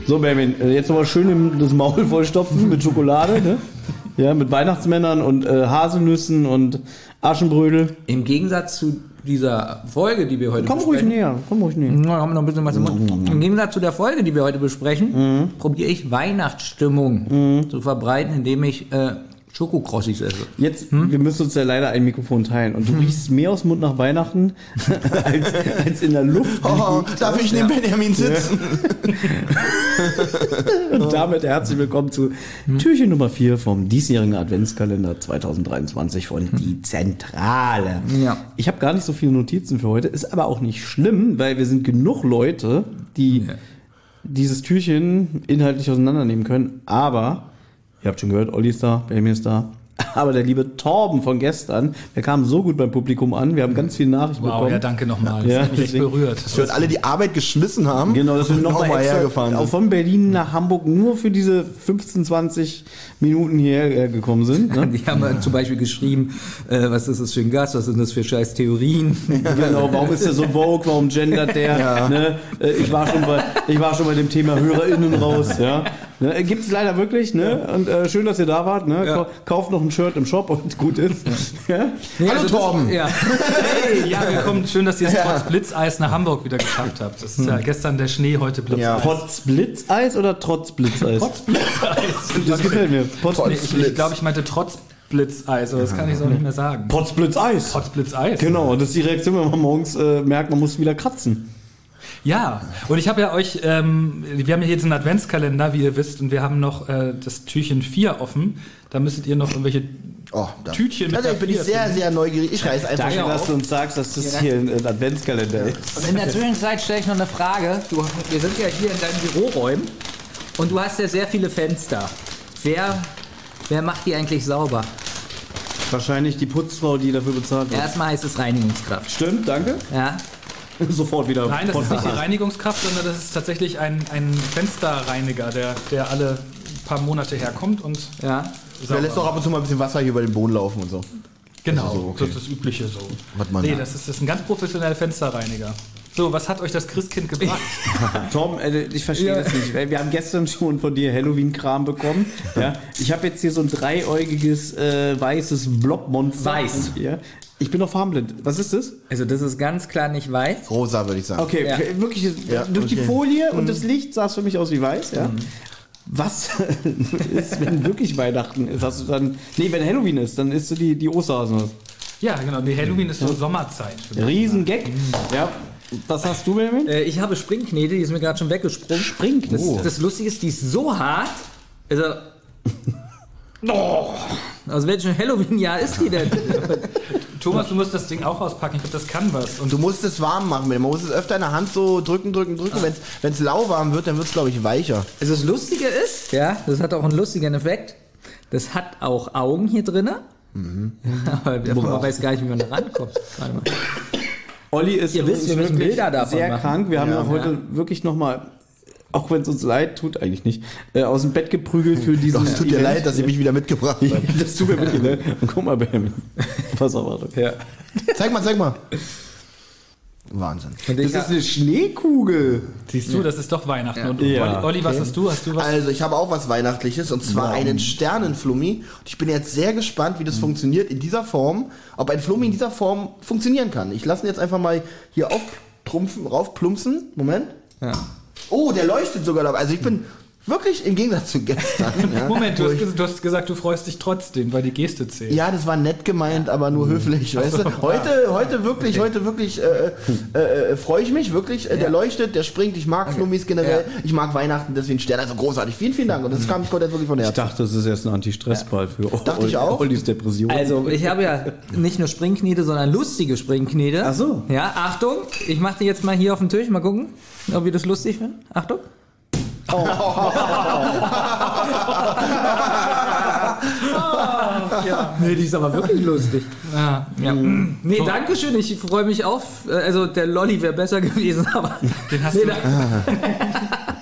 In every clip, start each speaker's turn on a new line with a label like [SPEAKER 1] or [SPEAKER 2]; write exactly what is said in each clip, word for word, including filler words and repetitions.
[SPEAKER 1] So, Benjamin, jetzt nochmal schön das Maul vollstopfen mit Schokolade, ne? Ja, mit Weihnachtsmännern und äh, Haselnüssen und Aschenbrödel.
[SPEAKER 2] Im Gegensatz zu dieser Folge, die wir heute
[SPEAKER 1] komm
[SPEAKER 2] besprechen.
[SPEAKER 1] Ruhig näher, komm ruhig näher.
[SPEAKER 2] Ja, haben wir noch ein bisschen was im Mund. Im Gegensatz zu der Folge, die wir heute besprechen, mhm. probiere ich Weihnachtsstimmung mhm. zu verbreiten, indem ich äh, Schokokrossis esse.
[SPEAKER 1] Jetzt, hm? wir müssen uns ja leider ein Mikrofon teilen und du hm. riechst mehr aus dem Mund nach Weihnachten als, als in der Luft.
[SPEAKER 3] Oh, darf ich neben ja. Benjamin sitzen?
[SPEAKER 1] Ja. Und damit herzlich willkommen zu hm. Türchen Nummer vier vom diesjährigen Adventskalender zwanzig dreiundzwanzig von hm. Die Zentrale.
[SPEAKER 2] Ja.
[SPEAKER 1] Ich habe gar nicht so viele Notizen für heute, ist aber auch nicht schlimm, weil wir sind genug Leute, die ja. dieses Türchen inhaltlich auseinandernehmen können, aber ihr habt schon gehört, Olli ist da, Benjamin ist da. Aber der liebe Torben von gestern, der kam so gut beim Publikum an. Wir haben ganz viele Nachrichten
[SPEAKER 4] wow,
[SPEAKER 1] bekommen.
[SPEAKER 4] Ja, danke nochmal. Das
[SPEAKER 1] ja,
[SPEAKER 4] hat mich echt berührt.
[SPEAKER 3] Dass wir uns alle die Arbeit geschmissen haben.
[SPEAKER 1] Genau, dass wir nochmal noch hergefahren sind. Auch von Berlin nach Hamburg nur für diese fünfzehn, zwanzig Minuten hierher gekommen sind. Ne?
[SPEAKER 2] Die haben ja. zum Beispiel geschrieben, äh, was ist das für ein Gast, was sind das für scheiß Theorien.
[SPEAKER 1] Genau, warum ist der so vogue, warum gendert der? Ja. Ne? Ich, war schon bei, ich war schon bei dem Thema HörerInnen raus. Ja. Ne? Gibt es leider wirklich. Ne? Und äh, schön, dass ihr da wart. Ne? Ja. Kauft noch ein Shirt im Shop und gut ist. Ja. Ja?
[SPEAKER 3] Nee, Hallo also Torben.
[SPEAKER 4] Das, ja. Hey, ja, willkommen. Schön, dass ihr es trotz Blitzeis nach Hamburg wieder geschafft habt. Das ist ja gestern der Schnee, heute Blitzeis. Ja.
[SPEAKER 1] Trotz Blitzeis oder trotz Blitzeis?
[SPEAKER 4] Trotz Blitzeis.
[SPEAKER 1] Das gefällt mir.
[SPEAKER 4] Trotz nee, ich ich glaube, ich meinte trotz Blitzeis, aber das kann ich so nicht mehr sagen.
[SPEAKER 1] Trotz Blitzeis.
[SPEAKER 4] Trotz Blitzeis.
[SPEAKER 1] Genau, das ist die Reaktion, wenn man morgens äh, merkt, man muss wieder kratzen.
[SPEAKER 4] Ja, und ich habe ja euch, ähm, wir haben ja jetzt einen Adventskalender, wie ihr wisst, und wir haben noch äh, das Türchen vier offen. Da müsstet ihr noch irgendwelche
[SPEAKER 3] oh, da.
[SPEAKER 4] Tütchen mit.
[SPEAKER 3] Also, da bin ich sehr, finden. sehr neugierig. Ich reiß einfach
[SPEAKER 1] Danke, dass du uns sagst, dass das ja. hier ein Adventskalender ist.
[SPEAKER 2] Und in der Zwischenzeit stelle ich noch eine Frage. Du, wir sind ja hier in deinen Büroräumen und du hast ja sehr viele Fenster. Wer, wer macht die eigentlich sauber?
[SPEAKER 1] Wahrscheinlich die Putzfrau, die dafür bezahlt wird.
[SPEAKER 2] Erstmal heißt es Reinigungskraft.
[SPEAKER 1] Stimmt, danke.
[SPEAKER 2] Ja.
[SPEAKER 1] Sofort wieder.
[SPEAKER 4] Nein, das ist nicht die Reinigungskraft, sondern das ist tatsächlich ein, ein Fensterreiniger, der, der alle paar Monate herkommt und
[SPEAKER 2] ja.
[SPEAKER 3] Der lässt auch ab und zu mal ein bisschen Wasser hier über den Boden laufen und so.
[SPEAKER 4] Genau,
[SPEAKER 3] das ist, so, okay.
[SPEAKER 4] das, ist das Übliche so.
[SPEAKER 3] Was man
[SPEAKER 4] nee,
[SPEAKER 3] da.
[SPEAKER 4] das ist, das ist ein ganz professioneller Fensterreiniger. So, was hat euch das Christkind gebracht?
[SPEAKER 1] Tom, äh, ich verstehe ja. das nicht. Wir haben gestern schon von dir Halloween-Kram bekommen. Ja? Ich habe jetzt hier so ein dreiäugiges äh, weißes Blobmonster.
[SPEAKER 2] Weiß.
[SPEAKER 1] Ja? Ich bin noch farbenblind. Was ist das?
[SPEAKER 2] Also das ist ganz klar nicht weiß.
[SPEAKER 3] Rosa, würde ich sagen.
[SPEAKER 1] Okay,
[SPEAKER 2] ja.
[SPEAKER 1] wirklich,
[SPEAKER 3] ja,
[SPEAKER 1] durch
[SPEAKER 3] okay.
[SPEAKER 1] die Folie und
[SPEAKER 3] mhm.
[SPEAKER 1] das Licht sah es für mich aus wie weiß. Ja? Mhm. Was ist, wenn wirklich Weihnachten ist? Hast du dann, nee, wenn Halloween ist, dann isst du die, die Osterhasen.
[SPEAKER 4] Ja, genau. Die Halloween ist so Sommerzeit.
[SPEAKER 1] Riesengag. Mhm. Ja. Was hast du, Benjamin?
[SPEAKER 2] Äh, ich habe Springknete, die ist mir gerade schon weggesprungen.
[SPEAKER 1] Springknete?
[SPEAKER 2] Das,
[SPEAKER 1] Oh.
[SPEAKER 2] das Lustige ist, die ist so hart. Also... Oh, aus welchem Halloween-Jahr ist die denn?
[SPEAKER 4] Thomas, du musst das Ding auch auspacken. Ich glaube, das kann was.
[SPEAKER 3] Und du musst es warm machen. Man muss es öfter in der Hand so drücken, drücken, drücken. Ah. Wenn es lauwarm wird, dann wird es, glaube ich, weicher.
[SPEAKER 2] Also das Lustige ist, ja, das hat auch einen lustigen Effekt. Das hat auch Augen hier drin. Mhm. Aber man weiß gar nicht, wie man da rankommt. Warte mal.
[SPEAKER 1] Olli ist
[SPEAKER 2] Ihr wisst, wir müssen Bilder davon
[SPEAKER 1] sehr
[SPEAKER 2] machen.
[SPEAKER 1] krank. Wir haben
[SPEAKER 2] ja,
[SPEAKER 1] ja heute
[SPEAKER 2] ja.
[SPEAKER 1] wirklich nochmal, auch wenn es uns leid tut, eigentlich nicht, äh, aus dem Bett geprügelt für diesen.
[SPEAKER 3] Es tut dir leid, dass ihr mich wieder mitgebracht habt.
[SPEAKER 1] Das tut mir wirklich leid. Und guck mal, Benjamin. Pass auf, warte. Ja.
[SPEAKER 3] Zeig mal, zeig mal. Wahnsinn.
[SPEAKER 1] Das ist eine Schneekugel.
[SPEAKER 4] Siehst du, ja. das ist doch Weihnachten.
[SPEAKER 1] Ja.
[SPEAKER 4] Und
[SPEAKER 1] Ja.
[SPEAKER 4] Olli, was
[SPEAKER 3] Okay.
[SPEAKER 4] hast du? Hast du was?
[SPEAKER 3] Also, ich habe auch was Weihnachtliches und zwar
[SPEAKER 1] Wow.
[SPEAKER 3] einen Sternenflummi. Und ich bin jetzt sehr gespannt, wie das mhm. funktioniert in dieser Form. Ob ein Flummi in dieser Form funktionieren kann. Ich lasse ihn jetzt einfach mal hier auftrumpfen, raufplumpsen. Moment.
[SPEAKER 2] Ja.
[SPEAKER 3] Oh, der leuchtet sogar dabei. Also, ich bin wirklich im Gegensatz zu gestern. Ja,
[SPEAKER 4] Moment, du hast, ges- du hast gesagt, du freust dich trotzdem, weil die Geste zählt.
[SPEAKER 3] Ja, das war nett gemeint, aber nur höflich, weißt du? Heute, heute wirklich, heute wirklich äh, äh, äh, freue ich mich, wirklich. Äh, der leuchtet, der springt, ich mag Flummis generell,
[SPEAKER 2] Ja.
[SPEAKER 3] ich mag Weihnachten, deswegen Stern, also großartig. Vielen, vielen Dank und das kam ich heute wirklich von
[SPEAKER 1] Ich
[SPEAKER 3] Herzen.
[SPEAKER 1] dachte, das ist jetzt ein Anti-Stress-Ball für
[SPEAKER 3] Dachte ich auch.
[SPEAKER 1] Ollis Depression.
[SPEAKER 2] Also, ich habe ja nicht nur Springknete, sondern lustige Springknete.
[SPEAKER 1] Ach so.
[SPEAKER 2] Ja, Achtung, ich mache die jetzt mal hier auf den Tisch, mal gucken, ob ihr das lustig findet. Achtung. Oh. Ja. Nee, die ist aber wirklich lustig.
[SPEAKER 4] Ja.
[SPEAKER 2] Ja. Nee, danke schön, ich freue mich auf. Also der Lolli wäre besser gewesen, aber
[SPEAKER 4] Den hast
[SPEAKER 2] nee,
[SPEAKER 4] du.
[SPEAKER 2] danke.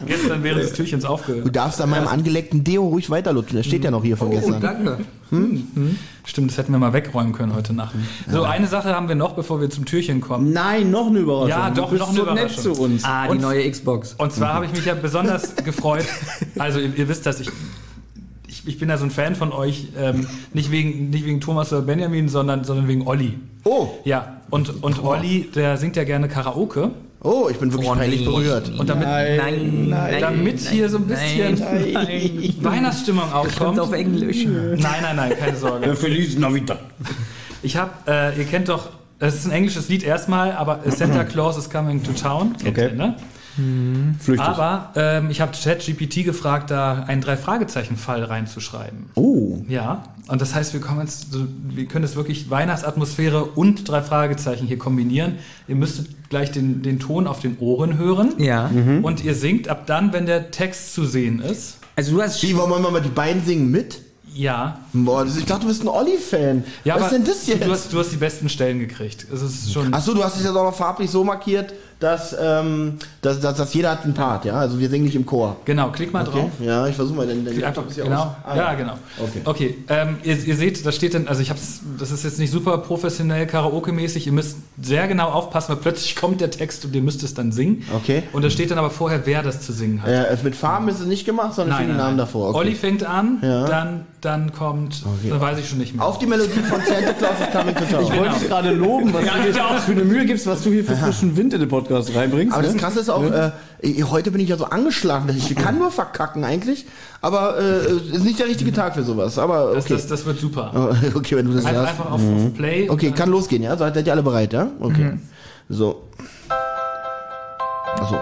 [SPEAKER 4] gestern während des Türchens
[SPEAKER 3] Du
[SPEAKER 4] aufgehört.
[SPEAKER 3] darfst an meinem angeleckten Deo ruhig weiterlutschen. Der steht ja noch hier von
[SPEAKER 2] Oh,
[SPEAKER 3] gestern.
[SPEAKER 2] danke.
[SPEAKER 4] Stimmt, das hätten wir mal wegräumen können heute Nacht. So, eine Sache haben wir noch, bevor wir zum Türchen kommen.
[SPEAKER 1] Nein, noch eine Überraschung.
[SPEAKER 4] Ja, doch,
[SPEAKER 1] du bist
[SPEAKER 4] noch eine
[SPEAKER 1] so
[SPEAKER 4] Überraschung.
[SPEAKER 1] nett zu uns.
[SPEAKER 2] Ah, die
[SPEAKER 4] Und-
[SPEAKER 2] neue Xbox.
[SPEAKER 4] Und zwar habe ich mich ja besonders gefreut, also ihr, ihr wisst, dass ich, ich, ich bin ja so ein Fan von euch, ähm, nicht, wegen, nicht wegen Thomas oder Benjamin, sondern, sondern wegen Olli.
[SPEAKER 3] Oh,
[SPEAKER 4] Ja, und, und Olli, der singt ja gerne Karaoke.
[SPEAKER 3] oh, ich bin wirklich
[SPEAKER 2] Oh,
[SPEAKER 3] peinlich
[SPEAKER 2] nee.
[SPEAKER 3] berührt.
[SPEAKER 4] Und damit,
[SPEAKER 2] Nein, nein,
[SPEAKER 4] damit hier so ein bisschen
[SPEAKER 2] Nein, nein.
[SPEAKER 4] Weihnachtsstimmung
[SPEAKER 2] Kommt
[SPEAKER 4] aufkommt.
[SPEAKER 2] auf Englisch.
[SPEAKER 4] Nein, nein, nein, keine Sorge.
[SPEAKER 1] Feliz Navidad.
[SPEAKER 4] Ich habe, äh, ihr kennt doch, es ist ein englisches Lied erstmal, aber Santa Claus is coming to town. Kennt
[SPEAKER 1] Okay.
[SPEAKER 4] ihr, ne?
[SPEAKER 1] Flüchtig.
[SPEAKER 4] Aber ähm, ich habe ChatGPT gefragt, da einen Drei-Fragezeichen-Fall reinzuschreiben.
[SPEAKER 1] Oh.
[SPEAKER 4] Ja, und das heißt, wir kommen jetzt, so, wir können jetzt wirklich Weihnachtsatmosphäre und drei Fragezeichen hier kombinieren. Ihr müsstet gleich den, den Ton auf den Ohren hören.
[SPEAKER 2] Ja.
[SPEAKER 4] Und ihr singt ab dann, wenn der Text zu sehen ist.
[SPEAKER 2] Also du hast
[SPEAKER 3] Wie, wollen wir mal die beiden singen mit?
[SPEAKER 4] Ja.
[SPEAKER 3] Boah, das, ich dachte, du bist ein Olli-Fan.
[SPEAKER 4] Ja,
[SPEAKER 3] Was
[SPEAKER 4] aber
[SPEAKER 3] ist denn das jetzt?
[SPEAKER 4] Du hast, du hast die besten Stellen gekriegt. Es ist schon.
[SPEAKER 3] Achso, du hast es jetzt auch noch farblich so markiert, dass, ähm, dass, dass, dass jeder hat einen Part, ja? Also wir singen nicht im Chor.
[SPEAKER 4] Genau, klick mal
[SPEAKER 3] Okay?
[SPEAKER 4] drauf.
[SPEAKER 3] Ja, ich versuche mal. Dann, dann
[SPEAKER 4] Einfach,
[SPEAKER 3] ist ja
[SPEAKER 4] genau.
[SPEAKER 3] aus- Ah,
[SPEAKER 4] ja, genau.
[SPEAKER 3] Okay.
[SPEAKER 4] Okay, ähm, ihr, ihr seht, da steht dann, also ich hab's, das ist jetzt nicht super professionell Karaoke-mäßig, ihr müsst sehr genau aufpassen, weil plötzlich kommt der Text und ihr müsst es dann singen.
[SPEAKER 3] Okay.
[SPEAKER 4] Und da steht dann aber vorher, wer das zu singen hat.
[SPEAKER 3] Äh, mit Farben ist es nicht gemacht, sondern stehen die Namen davor. Okay.
[SPEAKER 4] Olli fängt an,
[SPEAKER 3] Ja.
[SPEAKER 4] dann, dann kommt,
[SPEAKER 3] Okay.
[SPEAKER 4] dann weiß ich schon nicht mehr.
[SPEAKER 3] Auf die Melodie von Santa Claus is coming to town.
[SPEAKER 1] Ich wollte dich gerade loben, was
[SPEAKER 4] Ja,
[SPEAKER 1] du
[SPEAKER 4] ich
[SPEAKER 1] hier
[SPEAKER 4] auch.
[SPEAKER 1] für eine Mühe gibst, was du hier für frischen Wind in den Podcast reinbringst.
[SPEAKER 3] Aber das
[SPEAKER 1] ne?
[SPEAKER 3] Krasse ist auch, äh, heute bin ich ja so angeschlagen, dass ich kann nur verkacken eigentlich, aber äh, ist nicht der richtige Tag für sowas. Aber
[SPEAKER 4] das,
[SPEAKER 3] okay,
[SPEAKER 4] das, das wird super.
[SPEAKER 3] okay, wenn du das
[SPEAKER 4] Einfach,
[SPEAKER 3] sagst.
[SPEAKER 4] einfach auf, auf Play. und
[SPEAKER 3] Okay,
[SPEAKER 4] dann-
[SPEAKER 3] kann losgehen, ja? Seid seid ihr alle bereit, ja? Okay. So. Achso.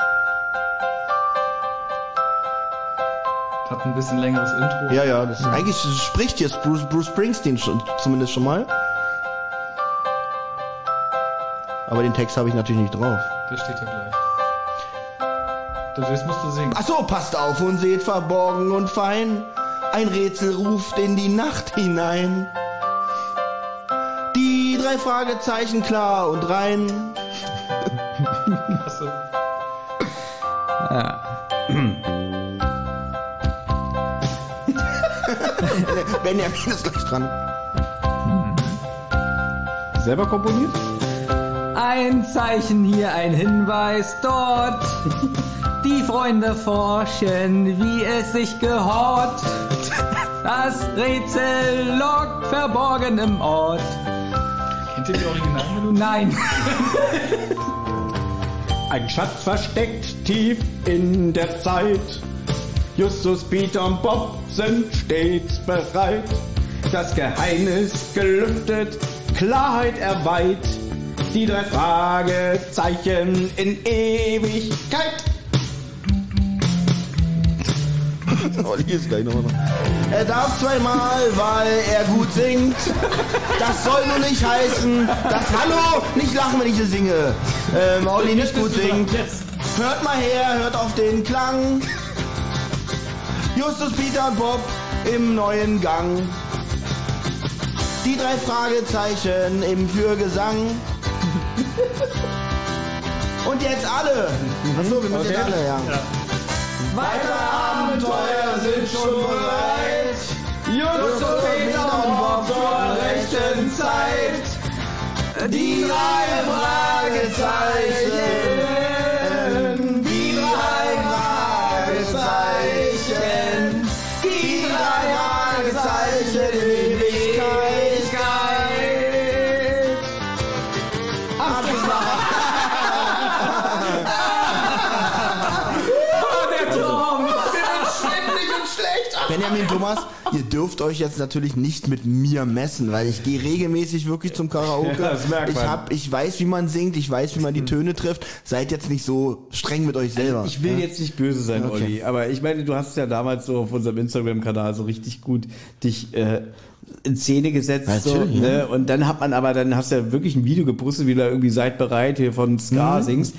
[SPEAKER 4] Hat ein bisschen längeres Intro.
[SPEAKER 3] Ja, ja, das eigentlich spricht jetzt Bruce, Bruce Springsteen schon, zumindest schon mal. Aber den Text habe ich natürlich nicht drauf.
[SPEAKER 4] Der steht ja gleich. Das, jetzt musst du singen.
[SPEAKER 3] Ach so, passt auf und seht verborgen und fein. Ein Rätsel ruft in die Nacht hinein. Die drei Fragezeichen klar und rein.
[SPEAKER 4] Achso.
[SPEAKER 3] Benjamin ist gleich dran.
[SPEAKER 1] Selber komponiert?
[SPEAKER 2] ein Zeichen hier, ein Hinweis dort. Die Freunde forschen, wie es sich gehört. Das Rätsel lockt verborgen im Ort.
[SPEAKER 4] Kennt ihr die Originalmelodie?
[SPEAKER 2] Nein.
[SPEAKER 1] Ein Schatz versteckt tief in der Zeit. Justus, Peter und Bob sind stets bereit. Das Geheimnis gelüftet, Klarheit erweiht. Die drei Fragezeichen in Ewigkeit.
[SPEAKER 3] Olli ist gleich nochmal. Er darf zweimal, weil er gut singt. Das soll nur nicht heißen, dass Hallo nicht lachen, wenn ich so singe. Ähm, Olli nicht gut singt. Hört mal her, hört auf den Klang. Justus, Peter und Bob im neuen Gang. Die drei Fragezeichen im Fürgesang. Und jetzt alle. Achso, wir müssen jetzt alle, ja. Weitere Abenteuer sind schon bereit. Justus, Peter und Bob zur rechten Zeit. Die drei Fragezeichen. Die drei Fragezeichen. Die drei Fragezeichen in Ewigkeit. Ach, das war Benjamin, Thomas, ihr dürft euch jetzt natürlich nicht mit mir messen, weil ich gehe regelmäßig wirklich zum Karaoke.
[SPEAKER 1] Ja, das merkt
[SPEAKER 3] ich
[SPEAKER 1] man.
[SPEAKER 3] hab, ich weiß, wie man singt, ich weiß, wie man die Töne trifft. Seid jetzt nicht so streng mit euch selber.
[SPEAKER 1] Ich will
[SPEAKER 3] ja?
[SPEAKER 1] jetzt nicht böse sein,
[SPEAKER 3] Okay.
[SPEAKER 1] Olli, aber ich meine, du hast ja damals so auf unserem Instagram-Kanal so richtig gut dich äh, in Szene gesetzt. So,
[SPEAKER 3] Natürlich,
[SPEAKER 1] ne? Und dann hat man aber, dann hast du ja wirklich ein Video gepostet, wie du da irgendwie seid bereit hier von Ska
[SPEAKER 3] Mhm.
[SPEAKER 1] singst.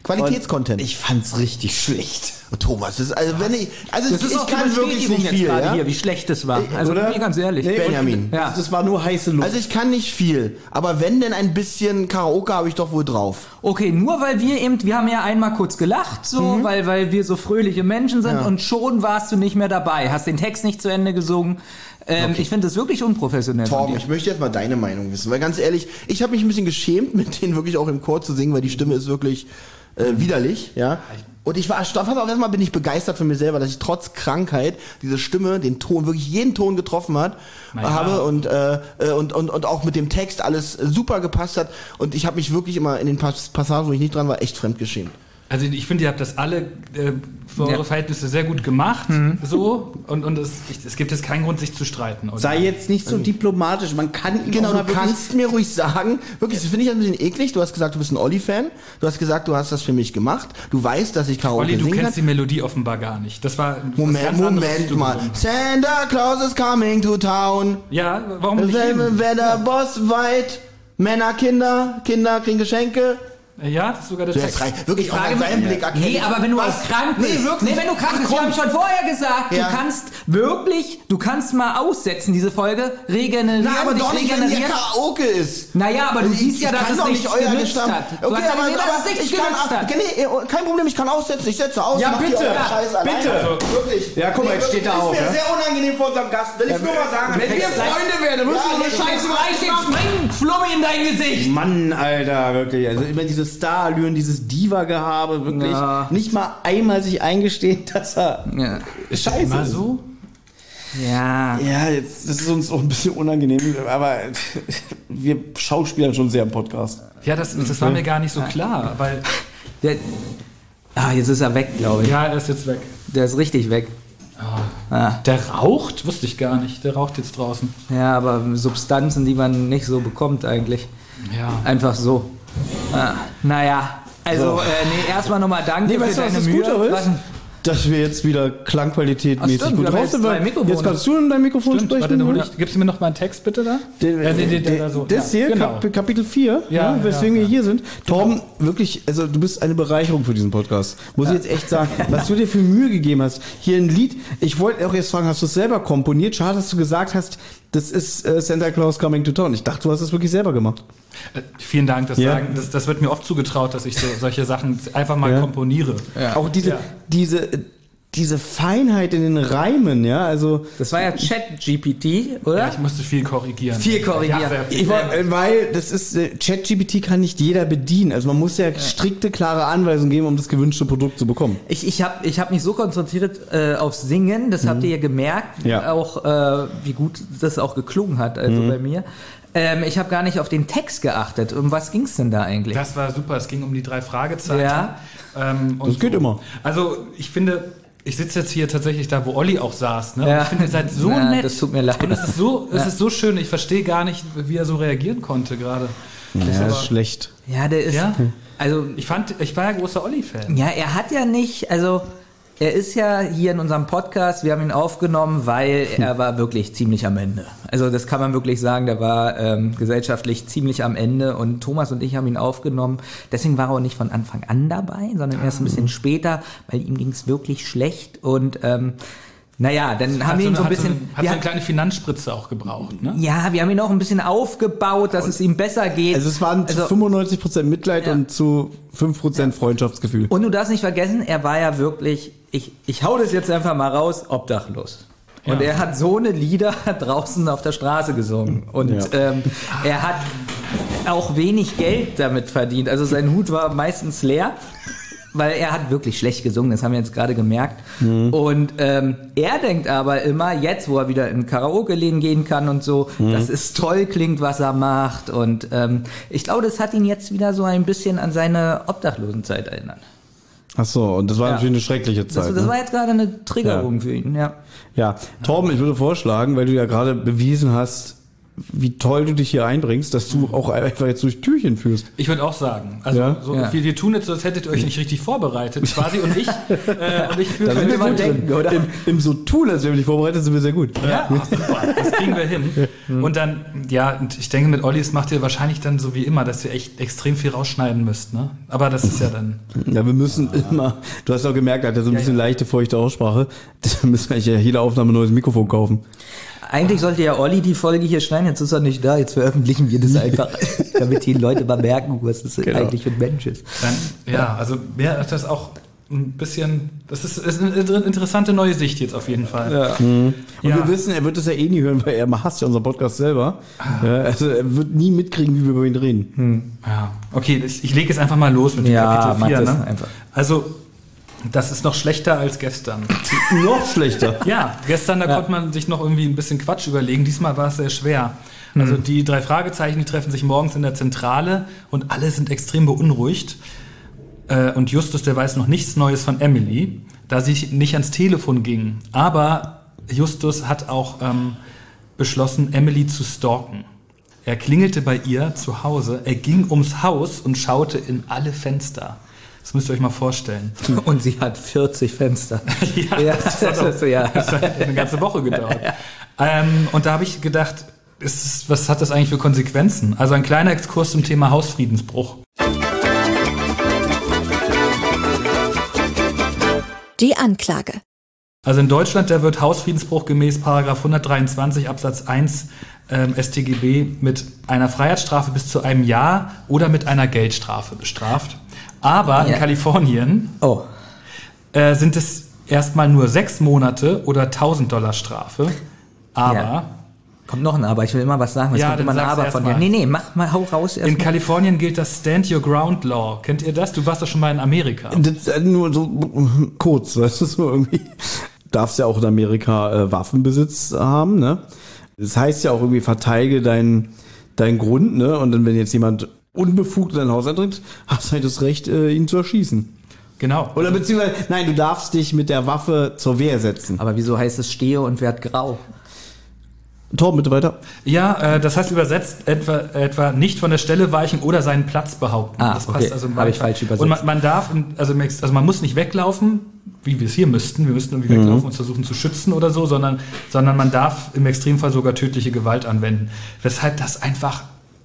[SPEAKER 3] Qualitätscontent.
[SPEAKER 1] Ich fand's richtig schlecht.
[SPEAKER 3] Thomas, das ist, also wenn ich, also
[SPEAKER 2] Das ist
[SPEAKER 3] ich
[SPEAKER 2] auch
[SPEAKER 3] kann
[SPEAKER 2] die
[SPEAKER 3] wirklich
[SPEAKER 2] Bestätigung
[SPEAKER 3] nicht
[SPEAKER 2] jetzt
[SPEAKER 3] viel,
[SPEAKER 2] gerade
[SPEAKER 3] ja?
[SPEAKER 2] hier, wie schlecht es war. Also
[SPEAKER 1] Oder?
[SPEAKER 2] nee, ganz ehrlich.
[SPEAKER 1] Nee,
[SPEAKER 3] Benjamin.
[SPEAKER 1] und-
[SPEAKER 2] Ja.
[SPEAKER 1] Das war nur heiße Luft.
[SPEAKER 3] Also ich kann nicht viel, aber wenn denn ein bisschen Karaoke habe ich doch wohl drauf.
[SPEAKER 2] Okay, nur weil wir eben, wir haben ja einmal kurz gelacht, so,
[SPEAKER 3] Mhm.
[SPEAKER 2] weil, weil wir so fröhliche Menschen sind und schon warst du nicht mehr dabei, hast den Text nicht zu Ende gesungen. Ähm, Ich finde das wirklich unprofessionell von
[SPEAKER 3] Torben,
[SPEAKER 2] dir.
[SPEAKER 3] ich möchte jetzt mal deine Meinung wissen, weil ganz ehrlich, ich habe mich ein bisschen geschämt, mit denen wirklich auch im Chor zu singen, weil die Stimme ist wirklich äh, widerlich, ja. Und ich war erstaunt, pass auf, erstmal bin ich begeistert von mir selber, dass ich trotz Krankheit diese Stimme, den Ton, wirklich jeden Ton getroffen hat,
[SPEAKER 4] Na ja.
[SPEAKER 3] habe und, äh, äh, und, und, und auch mit dem Text alles super gepasst hat. Und ich habe mich wirklich immer in den Pas- Passagen, wo ich nicht dran war, echt fremdgeschämt.
[SPEAKER 4] Also ich finde, ihr habt das alle äh, für
[SPEAKER 2] Ja.
[SPEAKER 4] eure Verhältnisse sehr gut gemacht, so, und, und es, ich, es gibt jetzt keinen Grund, sich zu streiten. Und
[SPEAKER 1] Sei jetzt nicht so diplomatisch, man kann ihm
[SPEAKER 3] Genau,
[SPEAKER 1] auch mal
[SPEAKER 3] du
[SPEAKER 1] wirklich-
[SPEAKER 3] kannst mir ruhig sagen, wirklich, das finde ich ein bisschen eklig. Du hast gesagt, du bist ein Olli-Fan. Du hast gesagt, du hast das für mich gemacht. Du weißt, dass ich Karaoke
[SPEAKER 4] Olli, du
[SPEAKER 3] singen
[SPEAKER 4] kennst
[SPEAKER 3] kann.
[SPEAKER 4] die Melodie offenbar gar nicht. Das war was
[SPEAKER 3] Moment,
[SPEAKER 4] ganz anderes, was
[SPEAKER 3] Moment
[SPEAKER 4] du
[SPEAKER 3] mal.
[SPEAKER 4] gesungen hast.
[SPEAKER 3] Santa Claus is coming to town.
[SPEAKER 4] Ja, warum nicht?
[SPEAKER 3] Wer
[SPEAKER 4] ihm?
[SPEAKER 3] wer der Boss weit. Männer, Kinder, Kinder kriegen Geschenke.
[SPEAKER 4] Ja, das ist sogar der
[SPEAKER 3] Du
[SPEAKER 4] Text.
[SPEAKER 3] hast rein, wirklich
[SPEAKER 2] Ich
[SPEAKER 3] auch
[SPEAKER 2] frage
[SPEAKER 3] an
[SPEAKER 2] mich-
[SPEAKER 3] seinem Blick erkennen.
[SPEAKER 2] Nee, aber wenn du
[SPEAKER 3] Was?
[SPEAKER 2] auch krank bist.
[SPEAKER 3] Nee, wirklich.
[SPEAKER 2] Nee, wenn du krank bist, wir haben schon vorher gesagt,
[SPEAKER 3] Ja.
[SPEAKER 2] du kannst wirklich, du kannst mal aussetzen, diese Folge, regenerieren,
[SPEAKER 3] Na, aber
[SPEAKER 2] dich
[SPEAKER 3] doch nicht, wenn hier
[SPEAKER 2] regenerieren.
[SPEAKER 3] Karaoke ist.
[SPEAKER 2] Naja, aber du
[SPEAKER 3] Ich-
[SPEAKER 2] siehst ja,
[SPEAKER 3] ich
[SPEAKER 2] dass
[SPEAKER 3] kann
[SPEAKER 2] es
[SPEAKER 3] doch
[SPEAKER 2] nichts
[SPEAKER 3] nicht euer
[SPEAKER 2] genützt
[SPEAKER 3] Gestamm-
[SPEAKER 2] hat. Du
[SPEAKER 3] Okay,
[SPEAKER 2] hast
[SPEAKER 3] aber,
[SPEAKER 2] gesehen, dass
[SPEAKER 3] aber
[SPEAKER 2] es nichts
[SPEAKER 3] ich kann,
[SPEAKER 2] genützt hat.
[SPEAKER 3] nee, kein Problem, ich kann aussetzen. Ich setze aus.
[SPEAKER 1] Ja,
[SPEAKER 3] macht
[SPEAKER 1] bitte.
[SPEAKER 3] ihr euren Scheiß alleine.
[SPEAKER 1] Bitte.
[SPEAKER 3] Also, wirklich.
[SPEAKER 1] Ja, guck mal, jetzt steht er
[SPEAKER 3] ist
[SPEAKER 1] auf,
[SPEAKER 3] mir
[SPEAKER 1] ja.
[SPEAKER 3] sehr unangenehm vor unserem Gast. Will ich nur mal sagen.
[SPEAKER 1] Wenn wir Freunde wären, dann müssen wir so eine Scheiße
[SPEAKER 2] Gleich den Springen, Flummi in dein Gesicht.
[SPEAKER 1] Mann, Alter, wirklich. Also immer diese Starallüren, dieses Diva-Gehabe, wirklich.
[SPEAKER 2] Ja.
[SPEAKER 1] Nicht mal einmal sich eingestehen, dass er
[SPEAKER 2] Ja.
[SPEAKER 4] Ist das
[SPEAKER 1] scheiße
[SPEAKER 4] immer
[SPEAKER 1] ist.
[SPEAKER 4] so?
[SPEAKER 2] Ja.
[SPEAKER 1] Ja, jetzt das ist uns auch ein bisschen unangenehm, aber wir schauspielern schon sehr im Podcast.
[SPEAKER 4] Ja, das, das war mir gar nicht so klar, weil,
[SPEAKER 2] Der, ah, jetzt ist er weg, glaube ich.
[SPEAKER 4] ja, er ist jetzt weg.
[SPEAKER 2] Der ist richtig weg. Ah.
[SPEAKER 4] Der raucht? Wusste ich gar nicht. Der raucht jetzt draußen.
[SPEAKER 2] Ja, aber Substanzen, die man nicht so bekommt eigentlich.
[SPEAKER 4] Ja.
[SPEAKER 2] Einfach so. Ah, naja, also
[SPEAKER 1] So.
[SPEAKER 2] äh, nee, erstmal nochmal danke
[SPEAKER 1] Nee,
[SPEAKER 2] für
[SPEAKER 1] weißt du, was
[SPEAKER 2] deine
[SPEAKER 1] das
[SPEAKER 2] Mühe.
[SPEAKER 1] Gute ist?
[SPEAKER 2] Was denn?
[SPEAKER 1] Dass wir jetzt wieder Klangqualität
[SPEAKER 2] Ach,
[SPEAKER 1] mäßig
[SPEAKER 2] stimmt,
[SPEAKER 1] gut
[SPEAKER 2] wir haben
[SPEAKER 1] drauf
[SPEAKER 2] jetzt
[SPEAKER 1] sind.
[SPEAKER 2] zwei
[SPEAKER 1] weil-
[SPEAKER 2] Mikrofone.
[SPEAKER 1] Jetzt kannst du in dein Mikrofon
[SPEAKER 4] Stimmt, warte,
[SPEAKER 1] sprechen.
[SPEAKER 4] dann hol
[SPEAKER 1] Ulrich.
[SPEAKER 4] ich, gibst du mir noch mal einen Text bitte da?
[SPEAKER 1] Den,
[SPEAKER 4] ja, nee, nee,
[SPEAKER 1] der-
[SPEAKER 4] da so.
[SPEAKER 1] das
[SPEAKER 4] ja,
[SPEAKER 1] hier,
[SPEAKER 4] genau.
[SPEAKER 1] Kap Kapitel vier,
[SPEAKER 4] Ja,
[SPEAKER 1] ja, weswegen
[SPEAKER 4] ja,
[SPEAKER 1] wir
[SPEAKER 4] ja.
[SPEAKER 1] hier sind. Torben, wirklich, also du bist eine Bereicherung für diesen Podcast. Muss ich jetzt echt sagen, was du dir für Mühe gegeben hast. Hier ein Lied, ich wollte auch jetzt fragen, hast du es selber komponiert? Schade, dass du gesagt hast, das ist äh, Santa Claus Coming to Town. Ich dachte, du hast es wirklich selber gemacht.
[SPEAKER 4] Äh, vielen Dank, das,
[SPEAKER 1] Ja.
[SPEAKER 4] sagen, das, das wird mir oft zugetraut, dass ich so, solche Sachen einfach mal
[SPEAKER 1] Ja.
[SPEAKER 4] komponiere.
[SPEAKER 1] Auch diese,
[SPEAKER 4] Ja.
[SPEAKER 1] diese, diese Feinheit in den Reimen, ja, also
[SPEAKER 2] Das war ja Chat-G P T, oder?
[SPEAKER 4] Ja, ich musste viel korrigieren.
[SPEAKER 2] Viel korrigieren.
[SPEAKER 4] Ja, sehr viel.
[SPEAKER 1] Ich war, äh, weil das ist äh, ChatGPT kann nicht jeder bedienen. Also man muss ja, strikte, klare Anweisungen geben, um das gewünschte Produkt zu bekommen.
[SPEAKER 2] Ich, ich habe ich hab mich so konzentriert äh, aufs Singen, das habt ihr ja gemerkt,
[SPEAKER 1] Ja.
[SPEAKER 2] auch äh, wie gut das auch geklungen hat, also bei mir. Ähm, ich habe gar nicht auf den Text geachtet. Um was ging's denn da eigentlich?
[SPEAKER 4] Das war super. Es ging um die drei Fragezeichen.
[SPEAKER 2] Ja.
[SPEAKER 4] Ähm, und
[SPEAKER 1] Das geht immer.
[SPEAKER 4] Also ich finde, ich sitze jetzt hier tatsächlich da, wo Olli auch saß. Ne?
[SPEAKER 2] Ja.
[SPEAKER 4] Und ich finde, ihr seid so
[SPEAKER 2] Ja,
[SPEAKER 4] nett.
[SPEAKER 2] das tut mir leid.
[SPEAKER 4] Und es ist so, es
[SPEAKER 2] Ja.
[SPEAKER 4] ist so schön. Ich verstehe gar nicht, wie er so reagieren konnte gerade.
[SPEAKER 1] Ja,
[SPEAKER 4] aber-
[SPEAKER 1] das ist schlecht.
[SPEAKER 2] Ja, der ist.
[SPEAKER 4] Ja?
[SPEAKER 2] Also,
[SPEAKER 4] Ich fand, ich war ja großer Olli-Fan.
[SPEAKER 2] ja, er hat ja nicht, also. Er ist ja hier in unserem Podcast, wir haben ihn aufgenommen, weil er war wirklich ziemlich am Ende. Also das kann man wirklich sagen, der war ähm, gesellschaftlich ziemlich am Ende und Thomas und ich haben ihn aufgenommen. Deswegen war er auch nicht von Anfang an dabei, sondern erst ein bisschen später, weil ihm ging es wirklich schlecht und ähm, naja, dann haben wir ihn so ein
[SPEAKER 4] hat so
[SPEAKER 2] bisschen...
[SPEAKER 4] eine, hat
[SPEAKER 2] wir
[SPEAKER 4] so eine
[SPEAKER 2] hat-
[SPEAKER 4] kleine Finanzspritze auch gebraucht. Ne?
[SPEAKER 2] ja, wir haben ihn auch ein bisschen aufgebaut, dass es ihm besser geht.
[SPEAKER 1] Also es waren zu
[SPEAKER 2] Also-
[SPEAKER 1] fünfundneunzig Prozent Mitleid
[SPEAKER 2] Ja.
[SPEAKER 1] und zu fünf Prozent Freundschaftsgefühl.
[SPEAKER 2] Und du darfst nicht vergessen, er war ja wirklich, ich, ich hau das jetzt einfach mal raus, obdachlos. Und
[SPEAKER 4] Ja.
[SPEAKER 2] er hat so eine Lieder draußen auf der Straße gesungen. Und
[SPEAKER 1] Ja.
[SPEAKER 2] ähm, er hat auch wenig Geld damit verdient. Also sein Hut war meistens leer. Weil er hat wirklich schlecht gesungen, das haben wir jetzt gerade gemerkt. Und ähm, er denkt aber immer, jetzt, wo er wieder in Karaoke-Läden gehen kann und so, dass es toll klingt, was er macht. Und ähm, ich glaube, das hat ihn jetzt wieder so ein bisschen an seine Obdachlosenzeit erinnert.
[SPEAKER 1] Ach so, und das war
[SPEAKER 2] Ja.
[SPEAKER 1] natürlich eine schreckliche
[SPEAKER 2] Das,
[SPEAKER 1] Zeit.
[SPEAKER 2] das
[SPEAKER 1] ne?
[SPEAKER 2] war jetzt gerade eine Triggerung
[SPEAKER 1] Ja.
[SPEAKER 2] für ihn, ja.
[SPEAKER 1] Ja, Torben, ich würde vorschlagen, weil du ja gerade bewiesen hast, wie toll du dich hier einbringst, dass du auch einfach jetzt durch Türchen führst.
[SPEAKER 4] Ich würde auch sagen, also
[SPEAKER 1] Ja?
[SPEAKER 4] so,
[SPEAKER 2] Ja.
[SPEAKER 4] wir, wir tun jetzt so, als hättet ihr euch nicht richtig vorbereitet, quasi, und ich, äh, und ich führe
[SPEAKER 1] Da sind wir
[SPEAKER 2] mal
[SPEAKER 1] gut
[SPEAKER 2] denken,
[SPEAKER 1] drin.
[SPEAKER 2] oder?
[SPEAKER 1] Im, Im so tun, als wären wir nicht vorbereitet, sind wir sehr gut.
[SPEAKER 4] Ja, ach, super, das kriegen wir hin. Und dann, ja, und ich denke, mit Olli, das macht ihr wahrscheinlich dann so wie immer, dass ihr echt extrem viel rausschneiden müsst, ne? Aber das ist ja dann,
[SPEAKER 1] Ja, wir müssen immer, du hast auch gemerkt, er hat ja so ein
[SPEAKER 4] Ja,
[SPEAKER 1] bisschen
[SPEAKER 4] ja.
[SPEAKER 1] leichte, feuchte Aussprache. Da müssen wir eigentlich ja jede Aufnahme ein neues Mikrofon kaufen.
[SPEAKER 2] Eigentlich sollte ja Olli die Folge hier schneiden, jetzt ist er nicht da, jetzt veröffentlichen wir das einfach, damit die Leute mal merken, was das
[SPEAKER 1] Genau.
[SPEAKER 2] eigentlich für ein Mensch ist.
[SPEAKER 4] dann, ja, also mir hat das auch ein bisschen, das ist, ist eine interessante neue Sicht jetzt auf jeden Fall.
[SPEAKER 2] Ja.
[SPEAKER 1] Und
[SPEAKER 4] Ja.
[SPEAKER 1] wir wissen, er wird es ja eh nie hören, weil er hasst ja unseren Podcast selber. Ja, also er wird nie mitkriegen, wie wir über ihn reden.
[SPEAKER 4] Ja, okay, ich, ich lege jetzt einfach mal los mit dem
[SPEAKER 2] Ja,
[SPEAKER 4] Kapitel
[SPEAKER 2] mach
[SPEAKER 4] vier.
[SPEAKER 2] das
[SPEAKER 4] Ne?
[SPEAKER 2] einfach.
[SPEAKER 4] Also, das ist noch schlechter als gestern.
[SPEAKER 1] Noch schlechter.
[SPEAKER 4] Ja, gestern, da
[SPEAKER 2] Ja.
[SPEAKER 4] konnte man sich noch irgendwie ein bisschen Quatsch überlegen. Diesmal war es sehr schwer. Also die drei Fragezeichen, die treffen sich morgens in der Zentrale und alle sind extrem beunruhigt. Äh, Und Justus, der weiß noch nichts Neues von Emily, da sie nicht ans Telefon ging. Aber Justus hat auch ähm, beschlossen, Emily zu stalken. Er klingelte bei ihr zu Hause, er ging ums Haus und schaute in alle Fenster. Das müsst ihr euch mal vorstellen.
[SPEAKER 2] Und sie hat vierzig Fenster.
[SPEAKER 4] Ja, das hat auch-
[SPEAKER 2] ist so, ja.
[SPEAKER 4] Das hat eine ganze Woche gedauert. Ähm, und da habe ich gedacht, ist, es- was hat das eigentlich für Konsequenzen? Also ein kleiner Exkurs zum Thema Hausfriedensbruch.
[SPEAKER 5] Die Anklage.
[SPEAKER 4] Also in Deutschland, da wird Hausfriedensbruch gemäß Paragraph hundertdreiundzwanzig Absatz eins ähm, S t G B mit einer Freiheitsstrafe bis zu einem Jahr oder mit einer Geldstrafe bestraft. Aber in
[SPEAKER 2] Ja.
[SPEAKER 4] Kalifornien
[SPEAKER 2] Oh,
[SPEAKER 4] äh, sind es erstmal nur sechs Monate oder tausend Dollar Strafe. Aber
[SPEAKER 2] Ja. kommt noch ein Aber, ich will immer was sagen, es
[SPEAKER 4] Ja,
[SPEAKER 2] kommt
[SPEAKER 4] dann
[SPEAKER 2] immer ein
[SPEAKER 4] sag's
[SPEAKER 2] Aber
[SPEAKER 4] erst
[SPEAKER 2] von dir.
[SPEAKER 4] mal.
[SPEAKER 2] Nee, nee, mach mal, hau raus erst
[SPEAKER 4] in
[SPEAKER 2] mal.
[SPEAKER 4] Kalifornien gilt das Stand Your Ground Law. Kennt ihr das? Du warst doch schon mal in Amerika.
[SPEAKER 1] Das ist äh, nur so kurz, weißt du, so irgendwie. Darfst ja auch in Amerika äh, Waffenbesitz haben, ne? Das heißt ja auch irgendwie, verteidige deinen deinen Grund, ne? Und dann, wenn jetzt jemand unbefugt in dein Haus eintritt, hast du halt das Recht, äh, ihn zu erschießen.
[SPEAKER 4] Genau.
[SPEAKER 1] Oder beziehungsweise, nein, du darfst dich mit der Waffe zur Wehr setzen.
[SPEAKER 2] Aber wieso heißt es stehe und werd grau?
[SPEAKER 1] Torben, bitte weiter.
[SPEAKER 4] Ja, äh, das heißt übersetzt etwa, etwa nicht von der Stelle weichen oder seinen Platz behaupten.
[SPEAKER 2] Ah,
[SPEAKER 4] das
[SPEAKER 2] okay.
[SPEAKER 4] also
[SPEAKER 2] Habe ich falsch übersetzt.
[SPEAKER 4] Und man, man darf, in- also, im Ex- also man muss nicht weglaufen, wie wir es hier müssten. Wir müssten irgendwie weglaufen und uns versuchen zu schützen oder so, sondern, sondern man darf im Extremfall sogar tödliche Gewalt anwenden. Weshalb das einfach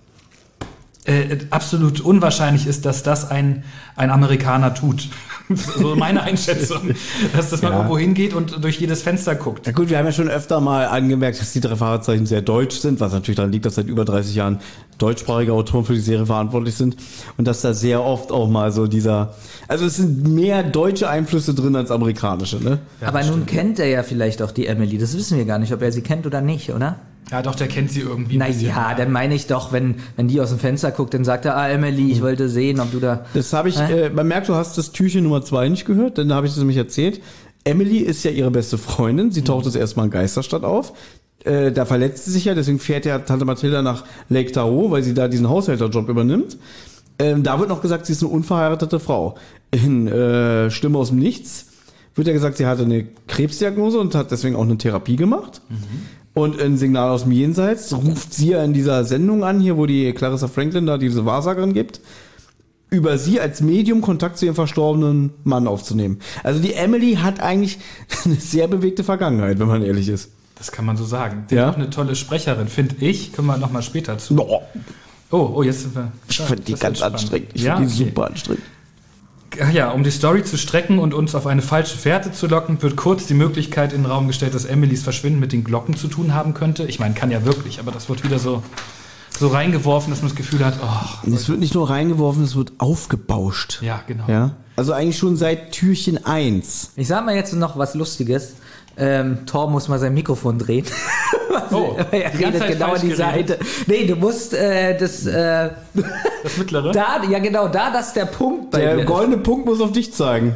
[SPEAKER 4] äh, absolut unwahrscheinlich ist, dass das ein, ein Amerikaner tut. So meine Einschätzung. Dass das mal
[SPEAKER 1] Ja.
[SPEAKER 4] irgendwo hingeht und durch jedes Fenster guckt.
[SPEAKER 1] Ja gut, wir haben ja schon öfter mal angemerkt, dass die drei Fahrzeichen sehr deutsch sind, was natürlich daran liegt, dass seit über dreißig Jahren deutschsprachige Autoren für die Serie verantwortlich sind und dass da sehr oft auch mal so dieser, also es sind mehr deutsche Einflüsse drin als amerikanische, ne?
[SPEAKER 4] Ja,
[SPEAKER 2] Aber
[SPEAKER 4] das
[SPEAKER 2] nun
[SPEAKER 4] stimmt.
[SPEAKER 2] kennt er ja vielleicht auch die Emily. Das wissen wir gar nicht, ob er sie kennt oder nicht, oder?
[SPEAKER 4] Ja, doch, der kennt sie irgendwie. ein bisschen.
[SPEAKER 2] Naja, dann meine ich doch, wenn, wenn die aus dem Fenster guckt, dann sagt er, ah, Emily, ich wollte sehen, ob du da...
[SPEAKER 1] Das habe ich,
[SPEAKER 2] Hä?
[SPEAKER 1] äh, man merkt, du hast das Türchen Nummer zwei nicht gehört, denn da habe ich das nämlich erzählt. Emily ist ja ihre beste Freundin, sie taucht das erstmal in Geisterstadt auf. Äh, da verletzt sie sich ja, deswegen fährt ja Tante Mathilda nach Lake Tahoe, weil sie da diesen Haushälterjob übernimmt. Ähm, da wird noch gesagt, sie ist eine unverheiratete Frau. In äh, Stimme aus dem Nichts wird ja gesagt, sie hatte eine Krebsdiagnose und hat deswegen auch eine Therapie gemacht. Und ein Signal aus dem Jenseits ruft sie ja in dieser Sendung an, hier wo die Clarissa Franklin da diese Wahrsagerin gibt, über sie als Medium Kontakt zu ihrem verstorbenen Mann aufzunehmen. Also die Emily hat eigentlich eine sehr bewegte Vergangenheit, wenn man ehrlich ist.
[SPEAKER 4] Das kann man so sagen. Die
[SPEAKER 1] Ja.
[SPEAKER 4] ist auch eine tolle Sprecherin, finde ich. Können wir noch mal später zu.
[SPEAKER 1] Boah,
[SPEAKER 4] Oh, oh, jetzt sind wir.
[SPEAKER 1] ich
[SPEAKER 4] Ja,
[SPEAKER 1] finde die
[SPEAKER 4] das
[SPEAKER 1] ganz
[SPEAKER 4] wird spannend.
[SPEAKER 1] anstrengend. Ich
[SPEAKER 4] ja,
[SPEAKER 1] finde die
[SPEAKER 4] okay.
[SPEAKER 1] super anstrengend.
[SPEAKER 4] Ach ja, um die Story zu strecken und uns auf eine falsche Fährte zu locken, wird kurz die Möglichkeit in den Raum gestellt, dass Emilys Verschwinden mit den Glocken zu tun haben könnte. Ich meine, kann ja wirklich, aber das wird wieder so, so reingeworfen, dass man das Gefühl hat, oh,
[SPEAKER 1] Und es wird nicht nur reingeworfen, es wird aufgebauscht.
[SPEAKER 4] ja, genau.
[SPEAKER 1] Ja? Also eigentlich schon seit Türchen eins.
[SPEAKER 2] Ich sag mal jetzt noch was Lustiges. Ähm, Thor muss mal sein Mikrofon drehen.
[SPEAKER 4] Oh,
[SPEAKER 2] er
[SPEAKER 4] die ganze
[SPEAKER 2] redet
[SPEAKER 4] Zeit
[SPEAKER 2] genau
[SPEAKER 4] falsch
[SPEAKER 2] in die
[SPEAKER 4] geredet.
[SPEAKER 2] Seite. Nee, du musst äh, das äh,
[SPEAKER 4] Das mittlere?
[SPEAKER 2] da, ja genau, da, das der Punkt bei
[SPEAKER 1] Der
[SPEAKER 2] dir.
[SPEAKER 1] goldene Punkt muss auf dich zeigen.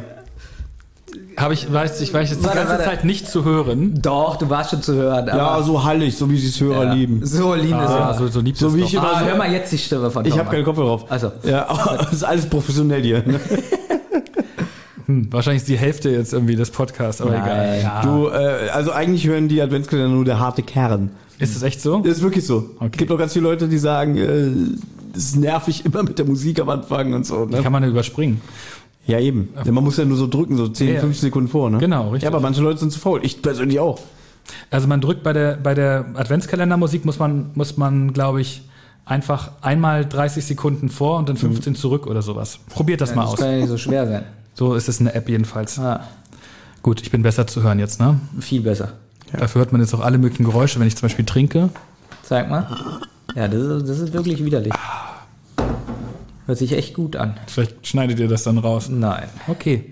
[SPEAKER 4] Habe ich, weiß ich, weiß jetzt die
[SPEAKER 2] Warte,
[SPEAKER 4] ganze
[SPEAKER 2] warte.
[SPEAKER 4] Zeit nicht zu hören.
[SPEAKER 2] Doch, du warst schon zu hören. Aber
[SPEAKER 1] Ja, so hallig, so wie sie es Hörer
[SPEAKER 2] ja.
[SPEAKER 1] lieben.
[SPEAKER 2] So lieb ist
[SPEAKER 4] Ah,
[SPEAKER 2] er.
[SPEAKER 4] so, so lieb
[SPEAKER 1] So
[SPEAKER 4] das
[SPEAKER 1] wie
[SPEAKER 4] doch.
[SPEAKER 1] ich immer
[SPEAKER 2] Ah,
[SPEAKER 1] so-
[SPEAKER 2] hör mal jetzt die Stimme von
[SPEAKER 1] Ich
[SPEAKER 2] Tom
[SPEAKER 1] habe keine
[SPEAKER 2] an.
[SPEAKER 1] Kopfhörer drauf.
[SPEAKER 2] Also.
[SPEAKER 1] Ja, aber das ist alles professionell hier. Ne?
[SPEAKER 4] Hm, wahrscheinlich ist die Hälfte jetzt irgendwie des Podcasts, aber
[SPEAKER 2] Nein.
[SPEAKER 4] egal. Ja.
[SPEAKER 1] Du, äh, also eigentlich hören die Adventskalender nur der harte Kern.
[SPEAKER 4] Ist es echt so?
[SPEAKER 1] Ist wirklich so.
[SPEAKER 4] Okay.
[SPEAKER 1] Gibt auch ganz viele Leute, die sagen, äh, das ist nervig immer mit der Musik am Anfang und so.
[SPEAKER 4] Die
[SPEAKER 1] Ne?
[SPEAKER 4] kann man ja überspringen.
[SPEAKER 1] Ja, eben. Denn man muss ja nur so drücken, so zehn,
[SPEAKER 4] Ja.
[SPEAKER 1] fünfzehn Sekunden vor. Ne?
[SPEAKER 4] Genau, richtig.
[SPEAKER 1] Ja, aber manche Leute sind zu faul. Ich persönlich auch.
[SPEAKER 4] Also man drückt bei der bei der Adventskalendermusik muss man muss man glaube ich einfach einmal dreißig Sekunden vor und dann fünfzehn zurück oder sowas. Probiert das
[SPEAKER 2] Ja,
[SPEAKER 4] mal
[SPEAKER 2] das
[SPEAKER 4] aus.
[SPEAKER 2] kann ja nicht so schwer sein.
[SPEAKER 4] So ist es in der App jedenfalls.
[SPEAKER 2] Ah,
[SPEAKER 4] Gut, ich bin besser zu hören jetzt, ne?
[SPEAKER 2] viel besser.
[SPEAKER 4] Dafür hört man jetzt auch alle möglichen Geräusche, wenn ich zum Beispiel trinke.
[SPEAKER 2] Zeig mal. Ja, das ist, das ist wirklich widerlich. Hört sich echt gut an.
[SPEAKER 4] Vielleicht schneidet ihr das dann raus.
[SPEAKER 2] Nein.
[SPEAKER 4] Okay.